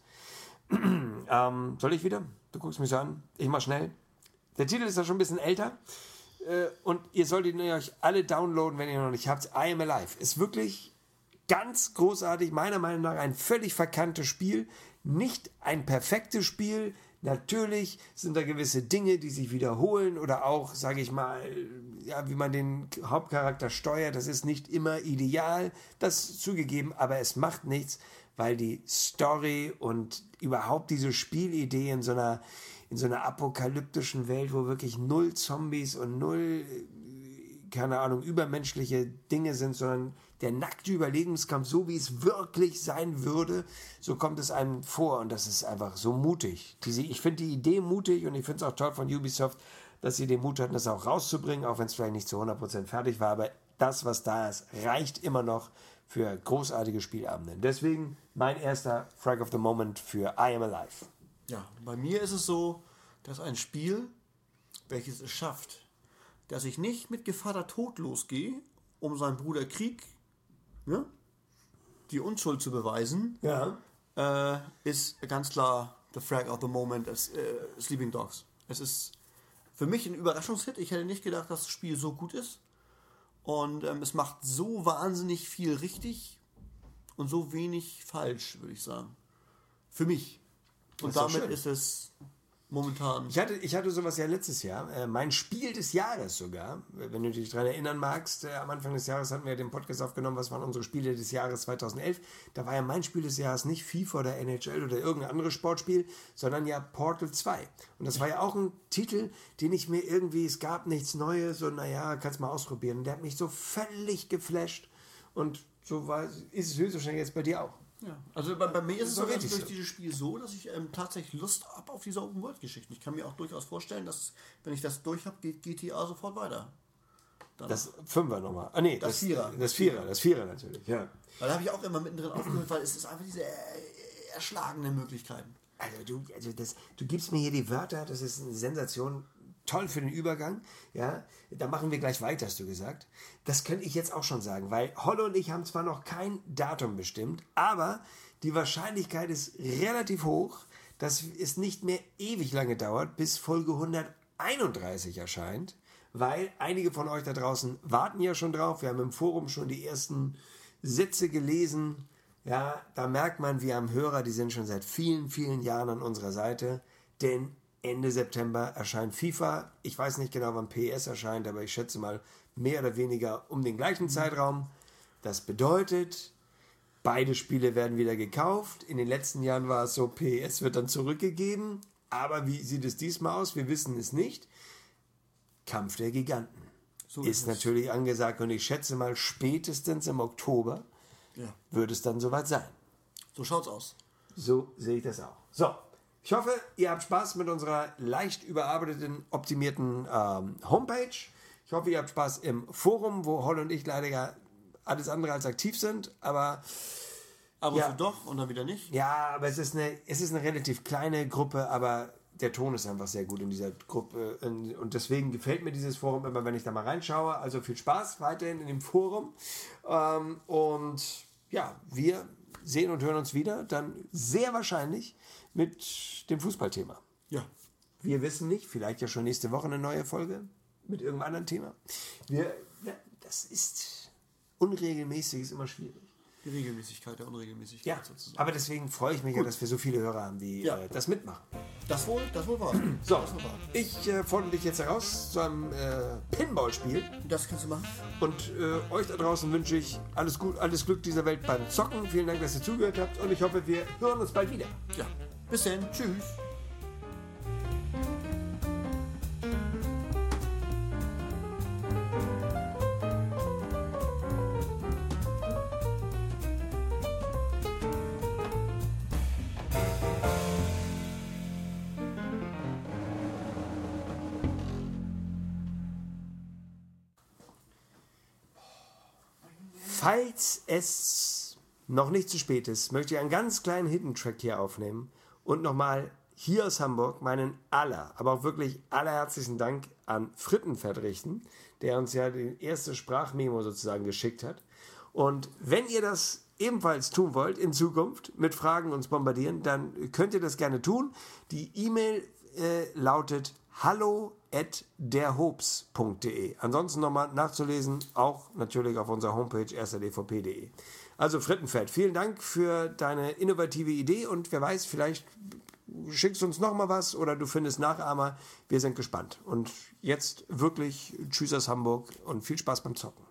ähm, soll ich wieder? Du guckst mich so an. Ich mach schnell. Der Titel ist ja schon ein bisschen älter. Äh, und ihr solltet ihn euch alle downloaden, wenn ihr noch nicht habt. I Am Alive. Ist wirklich ganz großartig. Meiner Meinung nach ein völlig verkanntes Spiel. Nicht ein perfektes Spiel. Natürlich sind da gewisse Dinge, die sich wiederholen oder auch, sage ich mal, ja, wie man den Hauptcharakter steuert. Das ist nicht immer ideal, das ist zugegeben, aber es macht nichts, weil die Story und überhaupt diese Spielidee in so einer, in so einer apokalyptischen Welt, wo wirklich null Zombies und null, keine Ahnung, übermenschliche Dinge sind, sondern der nackte Überlebenskampf, so wie es wirklich sein würde, so kommt es einem vor und das ist einfach so mutig. Diese, ich finde die Idee mutig und ich finde es auch toll von Ubisoft, dass sie den Mut hatten, das auch rauszubringen, auch wenn es vielleicht nicht zu hundert Prozent fertig war, aber das, was da ist, reicht immer noch für großartige Spielabende. Deswegen mein erster Frag of the Moment für I Am Alive. Ja, bei mir ist es so, dass ein Spiel, welches es schafft, dass ich nicht mit Gevatter Tod losgehe, um seinen Bruder Krieg, ne, die Unschuld zu beweisen, Ja. äh, ist ganz klar the Frag of the Moment as äh, Sleeping Dogs. Es ist für mich ein Überraschungshit. Ich hätte nicht gedacht, dass das Spiel so gut ist. Und ähm, es macht so wahnsinnig viel richtig und so wenig falsch, würde ich sagen. Für mich. Und ist doch damit schön. ist es momentan... Ich hatte, ich hatte sowas ja letztes Jahr, äh, mein Spiel des Jahres sogar, wenn du dich daran erinnern magst, äh, am Anfang des Jahres hatten wir ja den Podcast aufgenommen, was waren unsere Spiele des Jahres zweitausendelf, da war ja mein Spiel des Jahres nicht FIFA oder N H L oder irgendein anderes Sportspiel, sondern ja Portal zwei. Und das war ja auch ein Titel, den ich mir irgendwie, es gab nichts Neues und naja, kannst mal ausprobieren. Und der hat mich so völlig geflasht und so war, ist es höchstwahrscheinlich jetzt bei dir auch. Ja, also bei, bei mir ist es So sogar richtig durch so. dieses Spiel so, dass ich ähm, tatsächlich Lust habe auf diese Open-World-Geschichten. Ich kann mir auch durchaus vorstellen, dass, wenn ich das durch habe, geht G T A sofort weiter. Dann, Das Fünfer nochmal. Ah nee, Das das, Vierer. Das Vierer, das Vierer natürlich, ja. weil da habe ich auch immer mittendrin aufgehört, weil es ist einfach diese äh, erschlagenen Möglichkeiten. Also du, also das, du gibst mir hier die Wörter, das ist eine Sensation, toll für den Übergang, ja, da machen wir gleich weiter, hast du gesagt. Das könnte ich jetzt auch schon sagen, weil Hollo und ich haben zwar noch kein Datum bestimmt, aber die Wahrscheinlichkeit ist relativ hoch, dass es nicht mehr ewig lange dauert, bis Folge hunderteinunddreißig erscheint, weil einige von euch da draußen warten ja schon drauf, wir haben im Forum schon die ersten Sätze gelesen, ja, da merkt man, wir haben Hörer, die sind schon seit vielen, vielen Jahren an unserer Seite, denn Ende September erscheint FIFA. Ich weiß nicht genau, wann P S erscheint, aber ich schätze mal mehr oder weniger um den gleichen Zeitraum. Das bedeutet, beide Spiele werden wieder gekauft. In den letzten Jahren war es so, P S wird dann zurückgegeben. Aber wie sieht es diesmal aus? Wir wissen es nicht. Kampf der Giganten So ist ist es. natürlich angesagt und ich schätze mal spätestens im Oktober Ja. wird es dann soweit sein. So schaut's aus. So sehe ich das auch. So, ich hoffe, ihr habt Spaß mit unserer leicht überarbeiteten, optimierten ähm, Homepage. Ich hoffe, ihr habt Spaß im Forum, wo Holl und ich leider ja alles andere als aktiv sind. Aber Aber Ja. so doch und dann wieder nicht. ja, aber es ist eine, es ist eine relativ kleine Gruppe, aber der Ton ist einfach sehr gut in dieser Gruppe. Und deswegen gefällt mir dieses Forum immer, wenn ich da mal reinschaue. Also viel Spaß weiterhin in dem Forum. Ähm, und ja, wir sehen und hören uns wieder, dann sehr wahrscheinlich mit dem Fußballthema. Ja. Wir wissen nicht, vielleicht ja schon nächste Woche eine neue Folge mit irgendeinem anderen Thema. Wir, ja, das ist unregelmäßig, ist immer schwierig. Die Regelmäßigkeit der Unregelmäßigkeit Ja, sozusagen. aber deswegen freue ich mich ja, dass wir so viele Hörer haben, die Ja. äh, das mitmachen. Das wohl, das wohl war. So, Das wohl war. ich äh, fordere dich jetzt heraus zu einem äh, Pinball-Spiel. Das kannst du machen. Und äh, euch da draußen wünsche ich alles gut, alles Glück dieser Welt beim Zocken. Vielen Dank, dass ihr zugehört habt und ich hoffe, wir hören uns bald wieder. Ja. Bis dann. Tschüss. Falls es noch nicht zu spät ist, möchte ich einen ganz kleinen Hidden Track hier aufnehmen und nochmal hier aus Hamburg meinen aller, aber auch wirklich allerherzlichen Dank an Frittenfett richten, der uns ja die erste Sprachmemo sozusagen geschickt hat. Und wenn ihr das ebenfalls tun wollt in Zukunft, mit Fragen uns bombardieren, dann könnt ihr das gerne tun. Die E-Mail äh, lautet hallo at derhobs punkt de. Ansonsten nochmal nachzulesen, auch natürlich auf unserer Homepage erster d v p punkt de. Also Frittenfett, vielen Dank für deine innovative Idee und wer weiß, vielleicht schickst du uns nochmal was oder du findest Nachahmer. Wir sind gespannt. Und jetzt wirklich Tschüss aus Hamburg und viel Spaß beim Zocken.